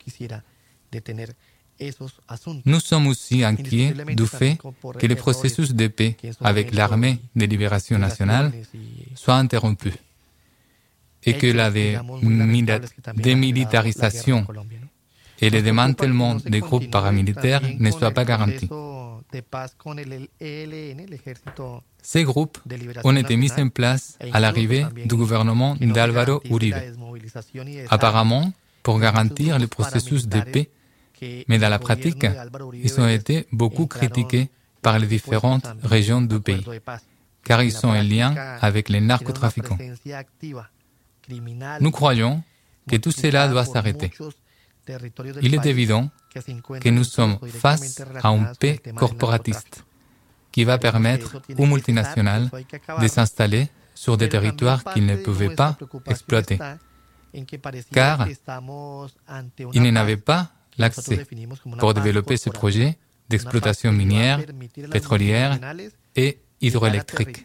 Speaker 8: Nous sommes aussi inquiets du fait que le processus de paix avec l'armée de libération nationale soit interrompu et que la démilitarisation et le démantèlement des groupes paramilitaires ne soient pas garantis. Ces groupes ont été mis en place à l'arrivée du gouvernement d'Álvaro Uribe, apparemment pour garantir le processus de paix, mais dans la pratique, ils ont été beaucoup critiqués par les différentes régions du pays, car ils sont en lien avec les narcotrafiquants. Nous croyons que tout cela doit s'arrêter. Il est évident que nous sommes face à une paix corporatiste qui va permettre aux multinationales de s'installer sur des territoires qu'ils ne pouvaient pas exploiter, car ils n'en avaient pas l'accès pour développer ces projets d'exploitation minière, pétrolière et hydroélectrique.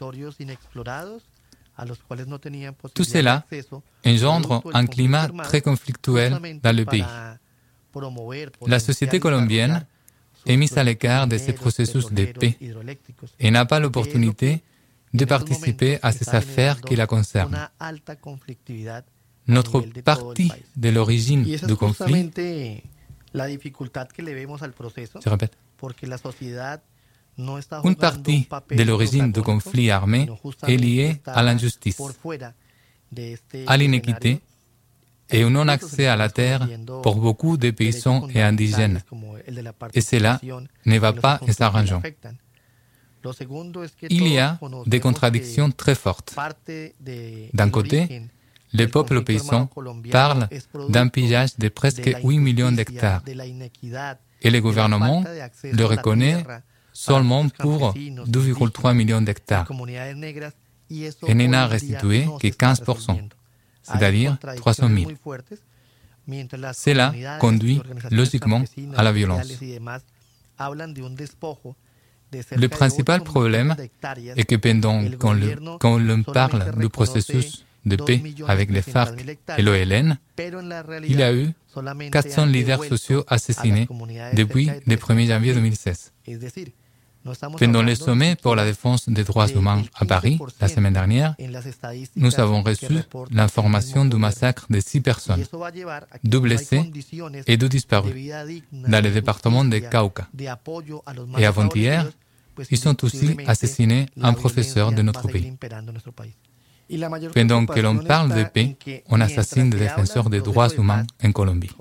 Speaker 8: Tout cela engendre un climat très conflictuel dans le pays. La société colombienne est mise à l'écart de ces processus de paix et n'a pas l'opportunité de participer à ces affaires qui la concernent. Notre partie de l'origine du conflit, je répète, une partie de l'origine du conflit armé est liée à l'injustice, à l'inéquité et au non-accès à la terre pour beaucoup de paysans et indigènes. Et cela ne va pas en s'arrangeant. Il y a des contradictions très fortes. D'un côté, le peuple paysan parle d'un pillage de presque huit millions d'hectares et le gouvernement le reconnaît seulement pour deux virgule trois millions d'hectares et n'en a restitué que quinze pour cent, c'est-à-dire trois cent mille. Cela conduit logiquement à la violence. Le principal problème est que pendant qu'on l'on parle du processus de paix avec les FARC et l'O L N, il y a eu quatre cents leaders sociaux assassinés depuis le premier janvier deux mille seize. Pendant le sommet pour la défense des droits humains à Paris, la semaine dernière, nous avons reçu l'information du massacre de six personnes, deux blessés et deux disparus, dans le département de Cauca. Et avant-hier, ils ont aussi assassiné un professeur de notre pays. Pendant que l'on parle de paix, on assassine des défenseurs des droits humains en Colombie.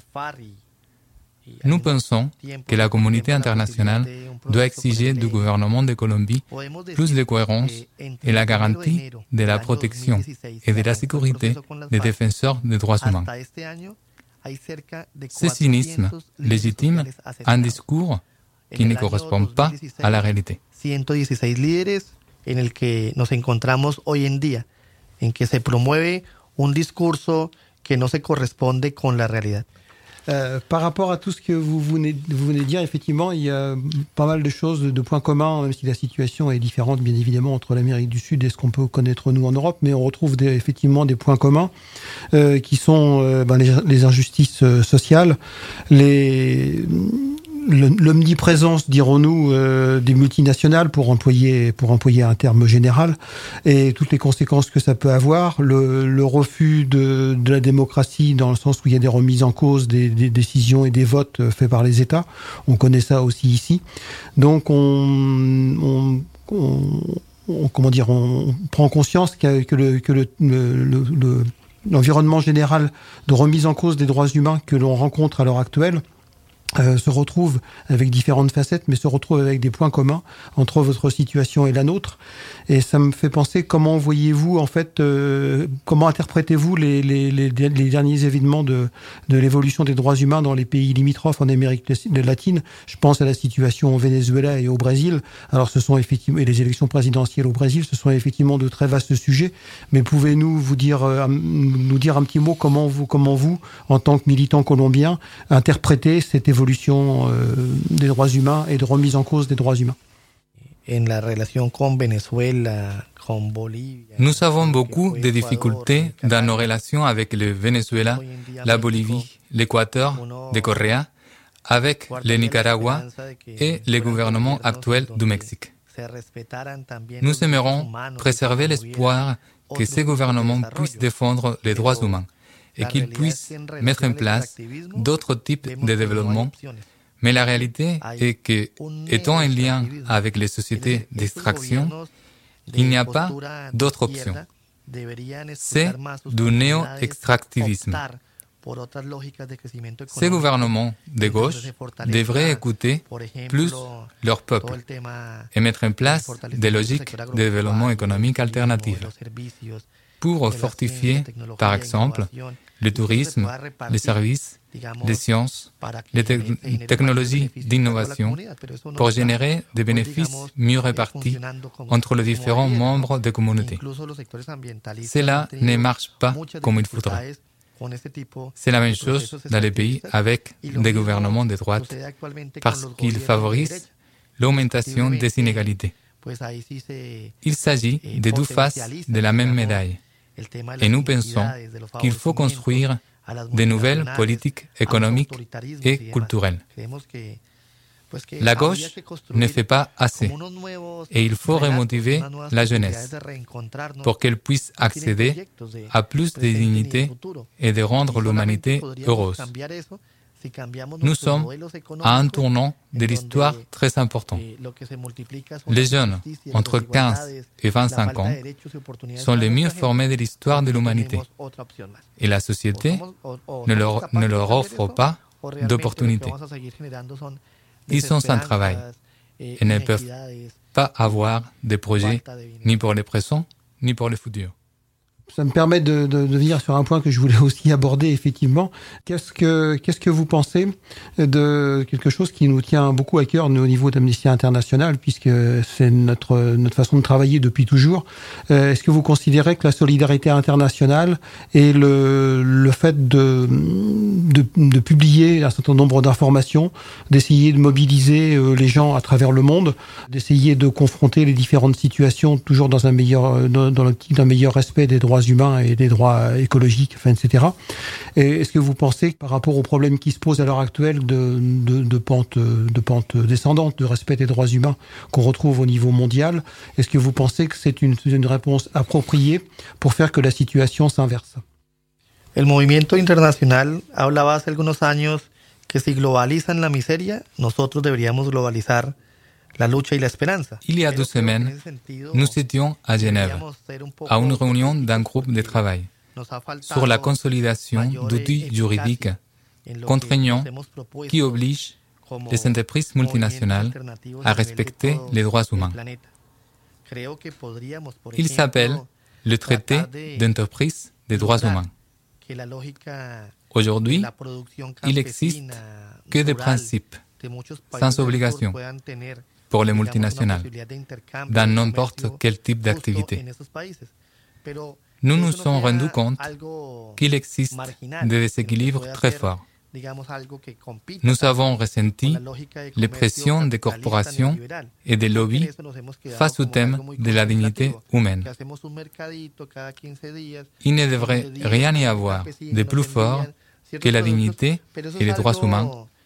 Speaker 8: Nous pensons que la communauté internationale doit exiger du gouvernement de Colombie plus de cohérence et la garantie de la protection et de la sécurité des défenseurs des droits humains. Ce cynisme légitime un discours qui ne correspond pas à la réalité.
Speaker 7: ciento dieciséis líderes en el que nos encontramos hoy en día, en que se promueve un discurso que no se corresponde con la realidad.
Speaker 4: Euh, par rapport à tout ce que vous venez, vous venez de dire, effectivement, il y a pas mal de choses, de points communs, même si la situation est différente, bien évidemment, entre l'Amérique du Sud et ce qu'on peut connaître, nous, en Europe, mais on retrouve des, effectivement des points communs euh, qui sont euh, ben, les, les injustices euh, sociales, les... l'omniprésence, dirons-nous, euh, des multinationales, pour employer pour employer un terme général, et toutes les conséquences que ça peut avoir, le, le refus de, de la démocratie dans le sens où il y a des remises en cause des, des décisions et des votes faits par les États. On connaît ça aussi ici. Donc on, on, on, on comment dire, on prend conscience que, que le que le, le, le, le l'environnement général de remise en cause des droits humains que l'on rencontre à l'heure actuelle Euh, se retrouve avec différentes facettes, mais se retrouve avec des points communs entre votre situation et la nôtre. Et ça me fait penser, comment voyez-vous, en fait, euh, comment interprétez-vous les, les, les, les derniers événements de, de l'évolution des droits humains dans les pays limitrophes en Amérique latine? Je pense à la situation au Venezuela et au Brésil. Alors, ce sont effectivement, et les élections présidentielles au Brésil, ce sont effectivement de très vastes sujets. Mais pouvez-nous vous dire, euh, nous dire un petit mot, comment vous, comment vous, en tant que militant colombien, interprétez cette évolution évolution euh, des droits humains et de remise en cause des droits humains?
Speaker 8: Nous avons beaucoup de difficultés dans nos relations avec le Venezuela, la Bolivie, l'Équateur, de Correa, avec le Nicaragua et le gouvernement actuel du Mexique. Nous aimerions préserver l'espoir que ces gouvernements puissent défendre les droits humains et qu'ils puissent mettre en place d'autres types de développement. Mais la réalité est que, étant en lien avec les sociétés d'extraction, il n'y a pas d'autre option. C'est du néo-extractivisme. Ces gouvernements de gauche devraient écouter plus leur peuple et mettre en place des logiques de développement économique alternatives pour fortifier, par exemple, le tourisme, les services, les sciences, les te- technologies d'innovation, pour générer des bénéfices mieux répartis entre les différents membres des communautés. Cela ne marche pas comme il faudrait. C'est la même chose dans les pays avec des gouvernements de droite, parce qu'ils favorisent l'augmentation des inégalités. Il s'agit de deux faces de la même médaille. Et nous pensons qu'il faut construire de nouvelles politiques économiques et culturelles. La gauche ne fait pas assez et il faut remotiver la jeunesse pour qu'elle puisse accéder à plus de dignité et de rendre l'humanité heureuse. Nous sommes à un tournant de l'histoire très important. Les jeunes entre quinze et vingt-cinq ans sont les mieux formés de l'histoire de l'humanité. Et la société ne leur, ne leur offre pas d'opportunités. Ils sont sans travail et ne peuvent pas avoir de projets ni pour les présents ni pour le futur.
Speaker 4: Ça me permet de, de, de venir sur un point que je voulais aussi aborder, effectivement. Qu'est-ce que, qu'est-ce que vous pensez de quelque chose qui nous tient beaucoup à cœur, nous, au niveau d'Amnesty International, puisque c'est notre, notre façon de travailler depuis toujours. Euh, est-ce que vous considérez que la solidarité internationale et le, le fait de, de, de publier un certain nombre d'informations, d'essayer de mobiliser les gens à travers le monde, d'essayer de confronter les différentes situations, toujours dans un meilleur, dans, dans l'optique d'un meilleur respect des droits humains et des droits écologiques, enfin, et cetera. Et est-ce que vous pensez que par rapport aux problèmes qui se posent à l'heure actuelle de, de, de, pente, de pente descendante, de respect des droits humains qu'on retrouve au niveau mondial, est-ce que vous pensez que c'est une, une réponse appropriée pour faire que la situation s'inverse?
Speaker 7: El movimiento internacional hablaba hace algunos años que si globalizan la miseria, nosotros deberíamos globalizar la lucha y la esperanza.
Speaker 8: Il y a deux semaines, nous étions à Genève, à une réunion d'un groupe de travail sur la consolidation d'outils juridiques contraignants qui obligent les entreprises multinationales à respecter les droits humains. Il s'appelle le traité d'entreprise des droits humains. Aujourd'hui, il n'existe que des principes sans obligation pour les multinationales, dans n'importe quel type d'activité. Nous nous sommes rendus compte qu'il existe des déséquilibres très forts. Nous avons ressenti les pressions des corporations et des lobbies face au thème de la dignité humaine. Il ne devrait rien y avoir de plus fort que la dignité et les droits humains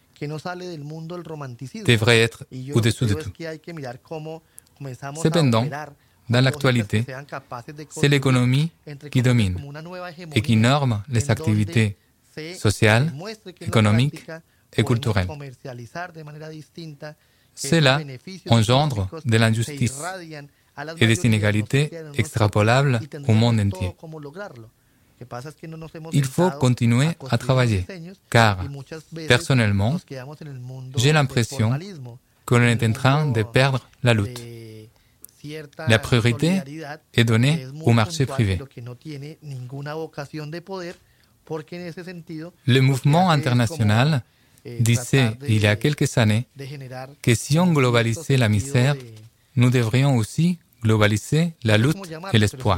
Speaker 8: devraient être au-dessus de tout. Cependant, dans l'actualité, c'est l'économie qui domine et qui norme les activités sociales, économiques et culturelles. Cela engendre de l'injustice et des inégalités extrapolables au monde entier. Il faut continuer à travailler, car, personnellement, j'ai l'impression qu'on est en train de perdre la lutte. La priorité est donnée au marché privé. Le mouvement international disait il y a quelques années que si on globalisait la misère, nous devrions aussi globaliser la lutte et l'espoir.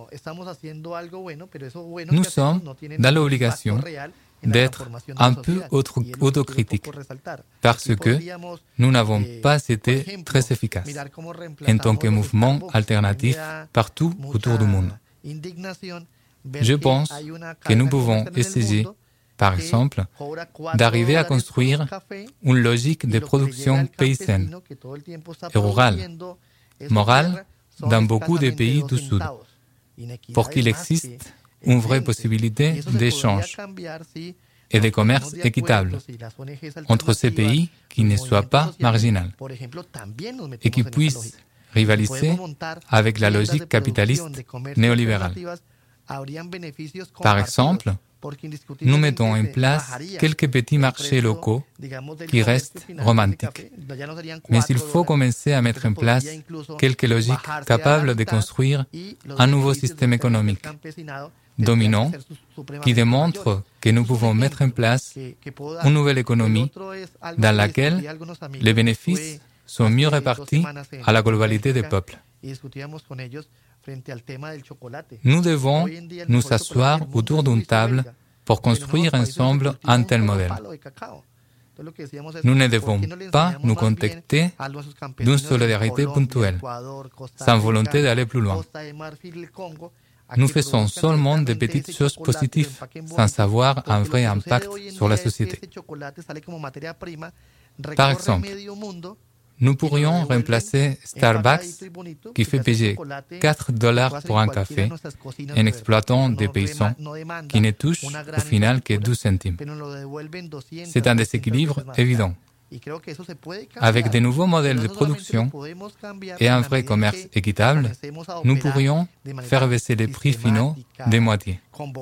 Speaker 8: Nous sommes dans l'obligation d'être un peu autocritiques parce que nous n'avons pas été très efficaces en tant que mouvement alternatif partout autour du monde. Je pense que nous pouvons essayer, par exemple, d'arriver à construire une logique de production paysanne et rurale, morale, dans beaucoup de pays du Sud, pour qu'il existe une vraie possibilité d'échange et de commerce équitable entre ces pays qui ne soient pas marginaux et qui puissent rivaliser avec la logique capitaliste néolibérale. Par exemple, nous mettons en place quelques petits marchés locaux qui restent romantiques. Mais il faut commencer à mettre en place quelques logiques capables de construire un nouveau système économique dominant qui démontre que nous pouvons mettre en place une nouvelle économie dans laquelle les bénéfices sont mieux répartis à la globalité des peuples. Nous devons nous asseoir autour d'une table pour construire ensemble un tel modèle. Nous ne devons pas nous contenter d'une solidarité ponctuelle, sans volonté d'aller plus loin. Nous faisons seulement de petites choses positives, sans avoir un vrai impact sur la société. Par exemple, nous pourrions remplacer Starbucks, qui fait payer quatre dollars pour un café, en exploitant des paysans qui ne touchent au final que douze centimes. C'est un déséquilibre évident. Avec de nouveaux modèles de production et un vrai commerce équitable, nous pourrions faire baisser les prix finaux de moitié.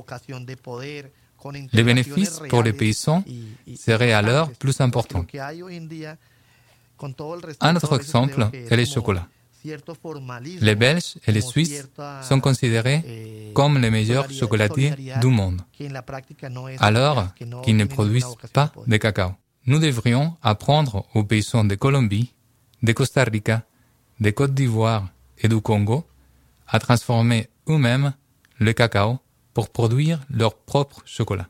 Speaker 8: Les bénéfices pour les paysans seraient alors plus importants. Un autre exemple est le chocolat. Les Belges et les Suisses sont considérés comme les meilleurs chocolatiers du monde, alors qu'ils ne produisent pas de cacao. Nous devrions apprendre aux paysans de Colombie, de Costa Rica, de Côte d'Ivoire et du Congo à transformer eux-mêmes le cacao pour produire leur propre chocolat.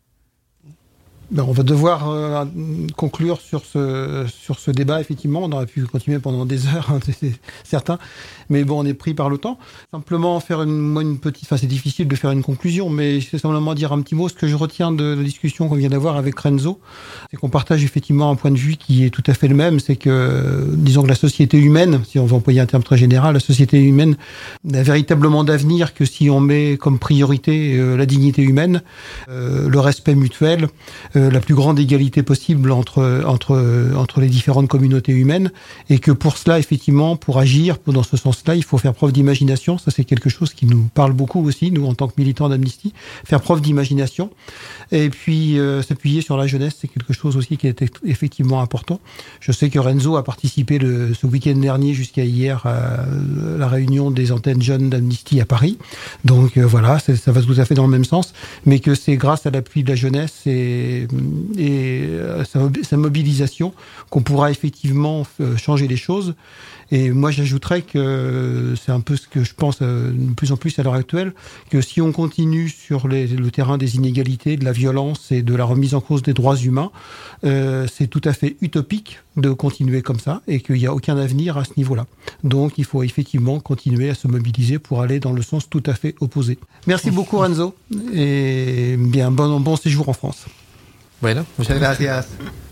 Speaker 4: Ben, on va devoir euh, conclure sur ce, sur ce débat, effectivement. On aurait pu continuer pendant des heures, hein, c'est certain. Mais bon, on est pris par le temps. Simplement faire une, moi, une petite... Enfin, c'est difficile de faire une conclusion, mais c'est simplement dire un petit mot. Ce que je retiens de la discussion qu'on vient d'avoir avec Renzo, c'est qu'on partage effectivement un point de vue qui est tout à fait le même. C'est que, disons que la société humaine, si on veut employer un terme très général, la société humaine n'a véritablement d'avenir que si on met comme priorité euh, la dignité humaine, euh, le respect mutuel, euh, la plus grande égalité possible entre entre entre les différentes communautés humaines, et que pour cela, effectivement, pour agir dans ce sens-là, il faut faire preuve d'imagination. Ça, c'est quelque chose qui nous parle beaucoup aussi, nous, en tant que militants d'Amnesty. Faire preuve d'imagination, et puis euh, s'appuyer sur la jeunesse, c'est quelque chose aussi qui est effectivement important. Je sais que Renzo a participé le, ce week-end dernier jusqu'à hier à la réunion des antennes jeunes d'Amnesty à Paris. Donc euh, voilà, ça va tout à fait dans le même sens, mais que c'est grâce à l'appui de la jeunesse et et sa, sa mobilisation qu'on pourra effectivement changer les choses. Et moi, j'ajouterais que c'est un peu ce que je pense de plus en plus à l'heure actuelle, que si on continue sur les, le terrain des inégalités, de la violence et de la remise en cause des droits humains, euh, c'est tout à fait utopique de continuer comme ça et qu'il n'y a aucun avenir à ce niveau-là. Donc, il faut effectivement continuer à se mobiliser pour aller dans le sens tout à fait opposé. Merci beaucoup, Renzo, et bien bon, bon séjour en France.
Speaker 7: Bueno, muchas gracias.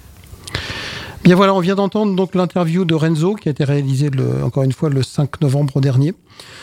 Speaker 4: Bien voilà, on vient d'entendre donc l'interview de Renzo qui a été réalisée le, encore une fois le cinq novembre dernier.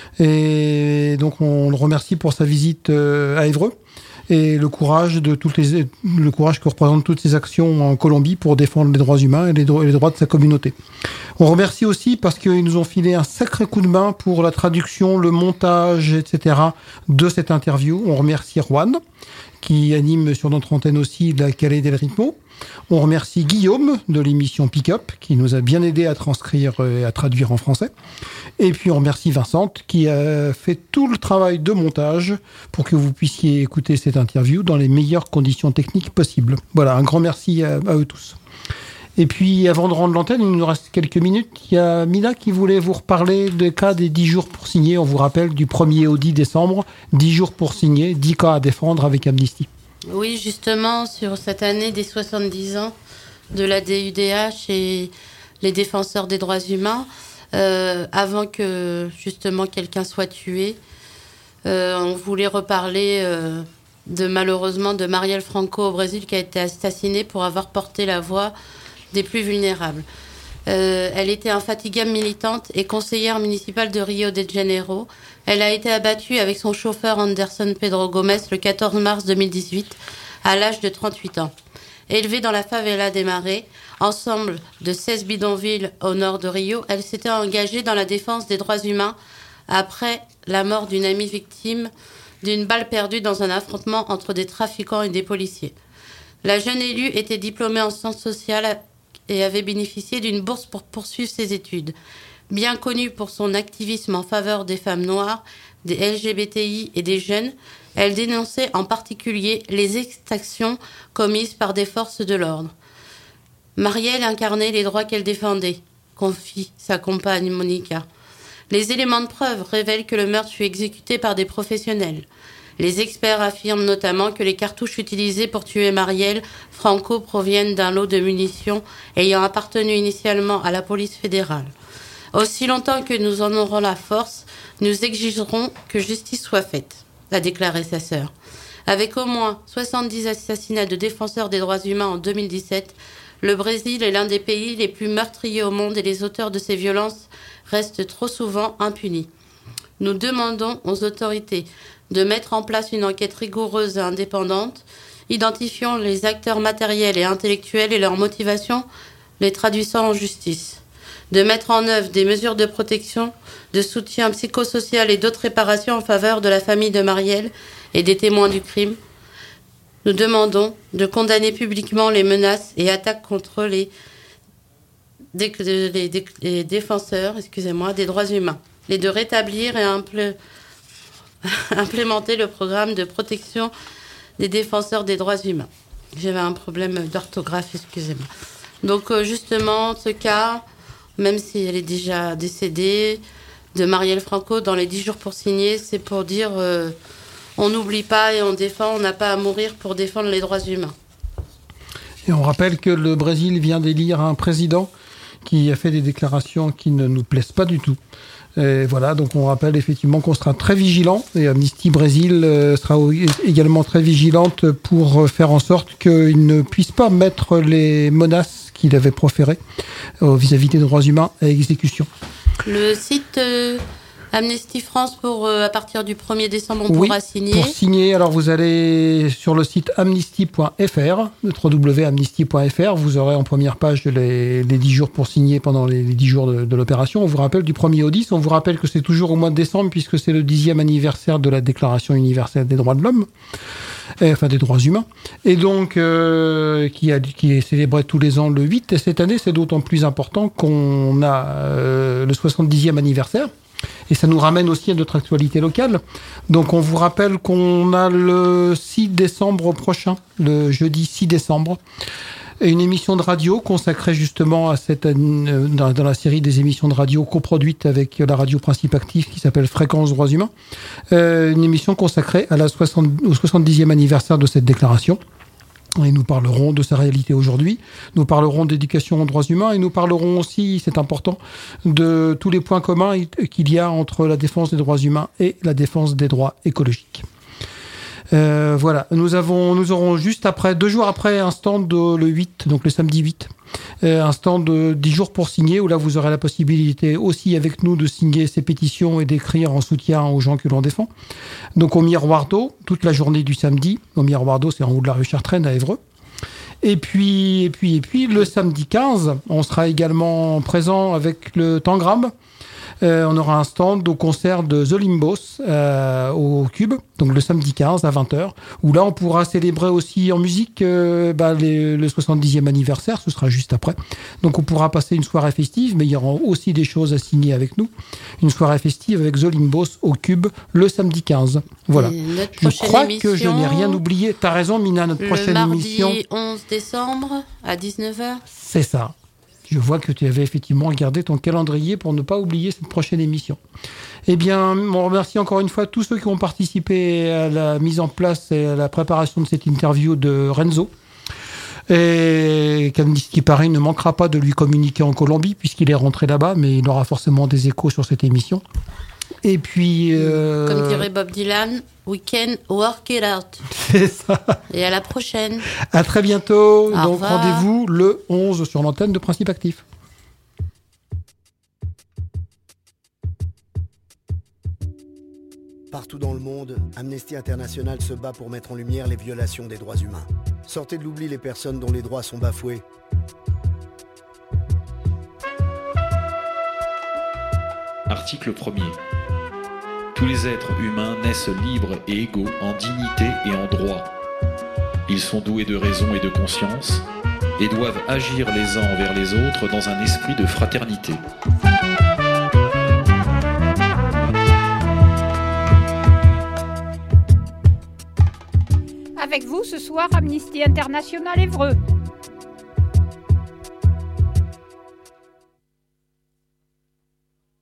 Speaker 4: Et donc on le remercie pour sa visite à Évreux et le courage de toutes les le courage que représentent toutes ces actions en Colombie pour défendre les droits humains et les, dro- et les droits de sa communauté. On remercie aussi parce qu'ils nous ont filé un sacré coup de main pour la traduction, le montage, et cetera de cette interview. On remercie Juan qui anime sur notre antenne aussi la Calais del Ritmo. On remercie Guillaume de l'émission Pick Up qui nous a bien aidé à transcrire et à traduire en français. Et puis on remercie Vincent qui a fait tout le travail de montage pour que vous puissiez écouter cette interview dans les meilleures conditions techniques possibles. Voilà, un grand merci à, à eux tous. Et puis, avant de rendre l'antenne, il nous reste quelques minutes. Il y a Mila qui voulait vous reparler des cas des dix jours pour signer. On vous rappelle, du premier au dix décembre, dix jours pour signer, dix cas à défendre avec Amnesty.
Speaker 5: Oui, justement, sur cette année des soixante-dix ans de la D U D H et les défenseurs des droits humains, euh, avant que, justement, quelqu'un soit tué, euh, on voulait reparler... Euh, de malheureusement de Marielle Franco au Brésil qui a été assassinée pour avoir porté la voix des plus vulnérables. Euh, elle était infatigable militante et conseillère municipale de Rio de Janeiro. Elle a été abattue avec son chauffeur Anderson Pedro Gomes le quatorze mars deux mille dix-huit à l'âge de trente-huit ans. Élevée dans la favela des Marais, ensemble de seize bidonvilles au nord de Rio, elle s'était engagée dans la défense des droits humains après la mort d'une amie victime d'une balle perdue dans un affrontement entre des trafiquants et des policiers. La jeune élue était diplômée en sciences sociales et avait bénéficié d'une bourse pour poursuivre ses études. Bien connue pour son activisme en faveur des femmes noires, des L G B T I et des jeunes, elle dénonçait en particulier les exactions commises par des forces de l'ordre. Marielle incarnait les droits qu'elle défendait, confie sa compagne Monica. Les éléments de preuve révèlent que le meurtre fut exécuté par des professionnels. Les experts affirment notamment que les cartouches utilisées pour tuer Marielle Franco proviennent d'un lot de munitions ayant appartenu initialement à la police fédérale. Aussi longtemps que nous en aurons la force, nous exigerons que justice soit faite, a déclaré sa sœur. Avec au moins soixante-dix assassinats de défenseurs des droits humains en deux mille dix-sept, le Brésil est l'un des pays les plus meurtriers au monde et les auteurs de ces violences restent trop souvent impunis. Nous demandons aux autorités de mettre en place une enquête rigoureuse et indépendante, identifiant les acteurs matériels et intellectuels et leurs motivations, les traduisant en justice, de mettre en œuvre des mesures de protection, de soutien psychosocial et d'autres réparations en faveur de la famille de Marielle et des témoins du crime. Nous demandons de condamner publiquement les menaces et attaques contre les des, les, des, les défenseurs, excusez-moi, des droits humains, et de rétablir et implé- implémenter le programme de protection des défenseurs des droits humains. J'avais un problème d'orthographe, excusez-moi. Donc euh, justement, ce cas, même si elle est déjà décédée, de Marielle Franco, dans les dix jours pour signer, c'est pour dire euh, on n'oublie pas et on défend, on n'a pas à mourir pour défendre les droits humains.
Speaker 4: Et on rappelle que le Brésil vient d'élire un président qui a fait des déclarations qui ne nous plaisent pas du tout. Et voilà, donc on rappelle effectivement qu'on sera très vigilant, et Amnesty Brésil sera également très vigilante pour faire en sorte qu'il ne puisse pas mettre les menaces qu'il avait proférées vis-à-vis des droits humains à exécution.
Speaker 5: Le site euh, Amnesty France, pour, euh, à partir du premier décembre, on
Speaker 4: oui,
Speaker 5: pourra signer.
Speaker 4: Pour signer, alors vous allez sur le site amnesty point f r, w w w point amnesty point f r, vous aurez en première page les, les dix jours pour signer pendant les, les dix jours de, de l'opération. On vous rappelle du premier au dix, on vous rappelle que c'est toujours au mois de décembre puisque c'est le dixième anniversaire de la Déclaration universelle des droits de l'homme, et, enfin des droits humains, et donc euh, qui, a, qui est célébré tous les ans le huit, et cette année c'est d'autant plus important qu'on a euh, le soixante-dixième anniversaire. Et ça nous ramène aussi à notre actualité locale. Donc on vous rappelle qu'on a le six décembre prochain, le jeudi six décembre, une émission de radio consacrée justement à cette, dans, dans la série des émissions de radio coproduites avec la radio Principe Actif qui s'appelle Fréquence Droits Humains. Euh, une émission consacrée à la soixante, au soixante-dixième anniversaire de cette déclaration. Et nous parlerons de sa réalité aujourd'hui, nous parlerons d'éducation aux droits humains et nous parlerons aussi, c'est important, de tous les points communs qu'il y a entre la défense des droits humains et la défense des droits écologiques. Euh, voilà, nous avons, nous aurons juste après, deux jours après, un stand de, le huit, donc le samedi huit, euh, un stand de dix jours pour signer, où là vous aurez la possibilité aussi avec nous de signer ces pétitions et d'écrire en soutien aux gens que l'on défend. Donc au Miroir d'eau, toute la journée du samedi, au Miroir d'eau, c'est en haut de la rue Chartraine à Évreux. Et puis, et puis, et puis, le samedi quinze, on sera également présent avec le Tangram. Euh, on aura un stand au concert de The Limbos euh, au Cube, donc le samedi quinze à vingt heures, où là on pourra célébrer aussi en musique euh, bah, les, le soixante-dixième anniversaire, ce sera juste après. Donc on pourra passer une soirée festive, mais il y aura aussi des choses à signer avec nous. Une soirée festive avec The Limbos au Cube le samedi quinze. Voilà. Je crois que je n'ai rien oublié. T'as raison, Mina, notre prochaine émission.
Speaker 5: Le mardi onze décembre à dix-neuf heures.
Speaker 4: C'est ça. Je vois que tu avais effectivement regardé ton calendrier pour ne pas oublier cette prochaine émission. Eh bien, on remercie encore une fois tous ceux qui ont participé à la mise en place et à la préparation de cette interview de Renzo. Et qu'Amnesty Paris ne manquera pas de lui communiquer en Colombie, puisqu'il est rentré là-bas, mais il aura forcément des échos sur cette émission. Et puis... Euh...
Speaker 5: Comme dirait Bob Dylan, we can work it out.
Speaker 4: C'est ça.
Speaker 5: Et à la prochaine.
Speaker 4: À très bientôt.
Speaker 5: Au
Speaker 4: Donc
Speaker 5: revoir.
Speaker 4: Rendez-vous le onze sur l'antenne de Principe Actif.
Speaker 1: Partout dans le monde, Amnesty International se bat pour mettre en lumière les violations des droits humains. Sortez de l'oubli les personnes dont les droits sont bafoués.
Speaker 2: Article premier. Tous les êtres humains naissent libres et égaux en dignité et en droit. Ils sont doués de raison et de conscience et doivent agir les uns envers les autres dans un esprit de fraternité.
Speaker 10: Avec vous ce soir, Amnesty International Évreux.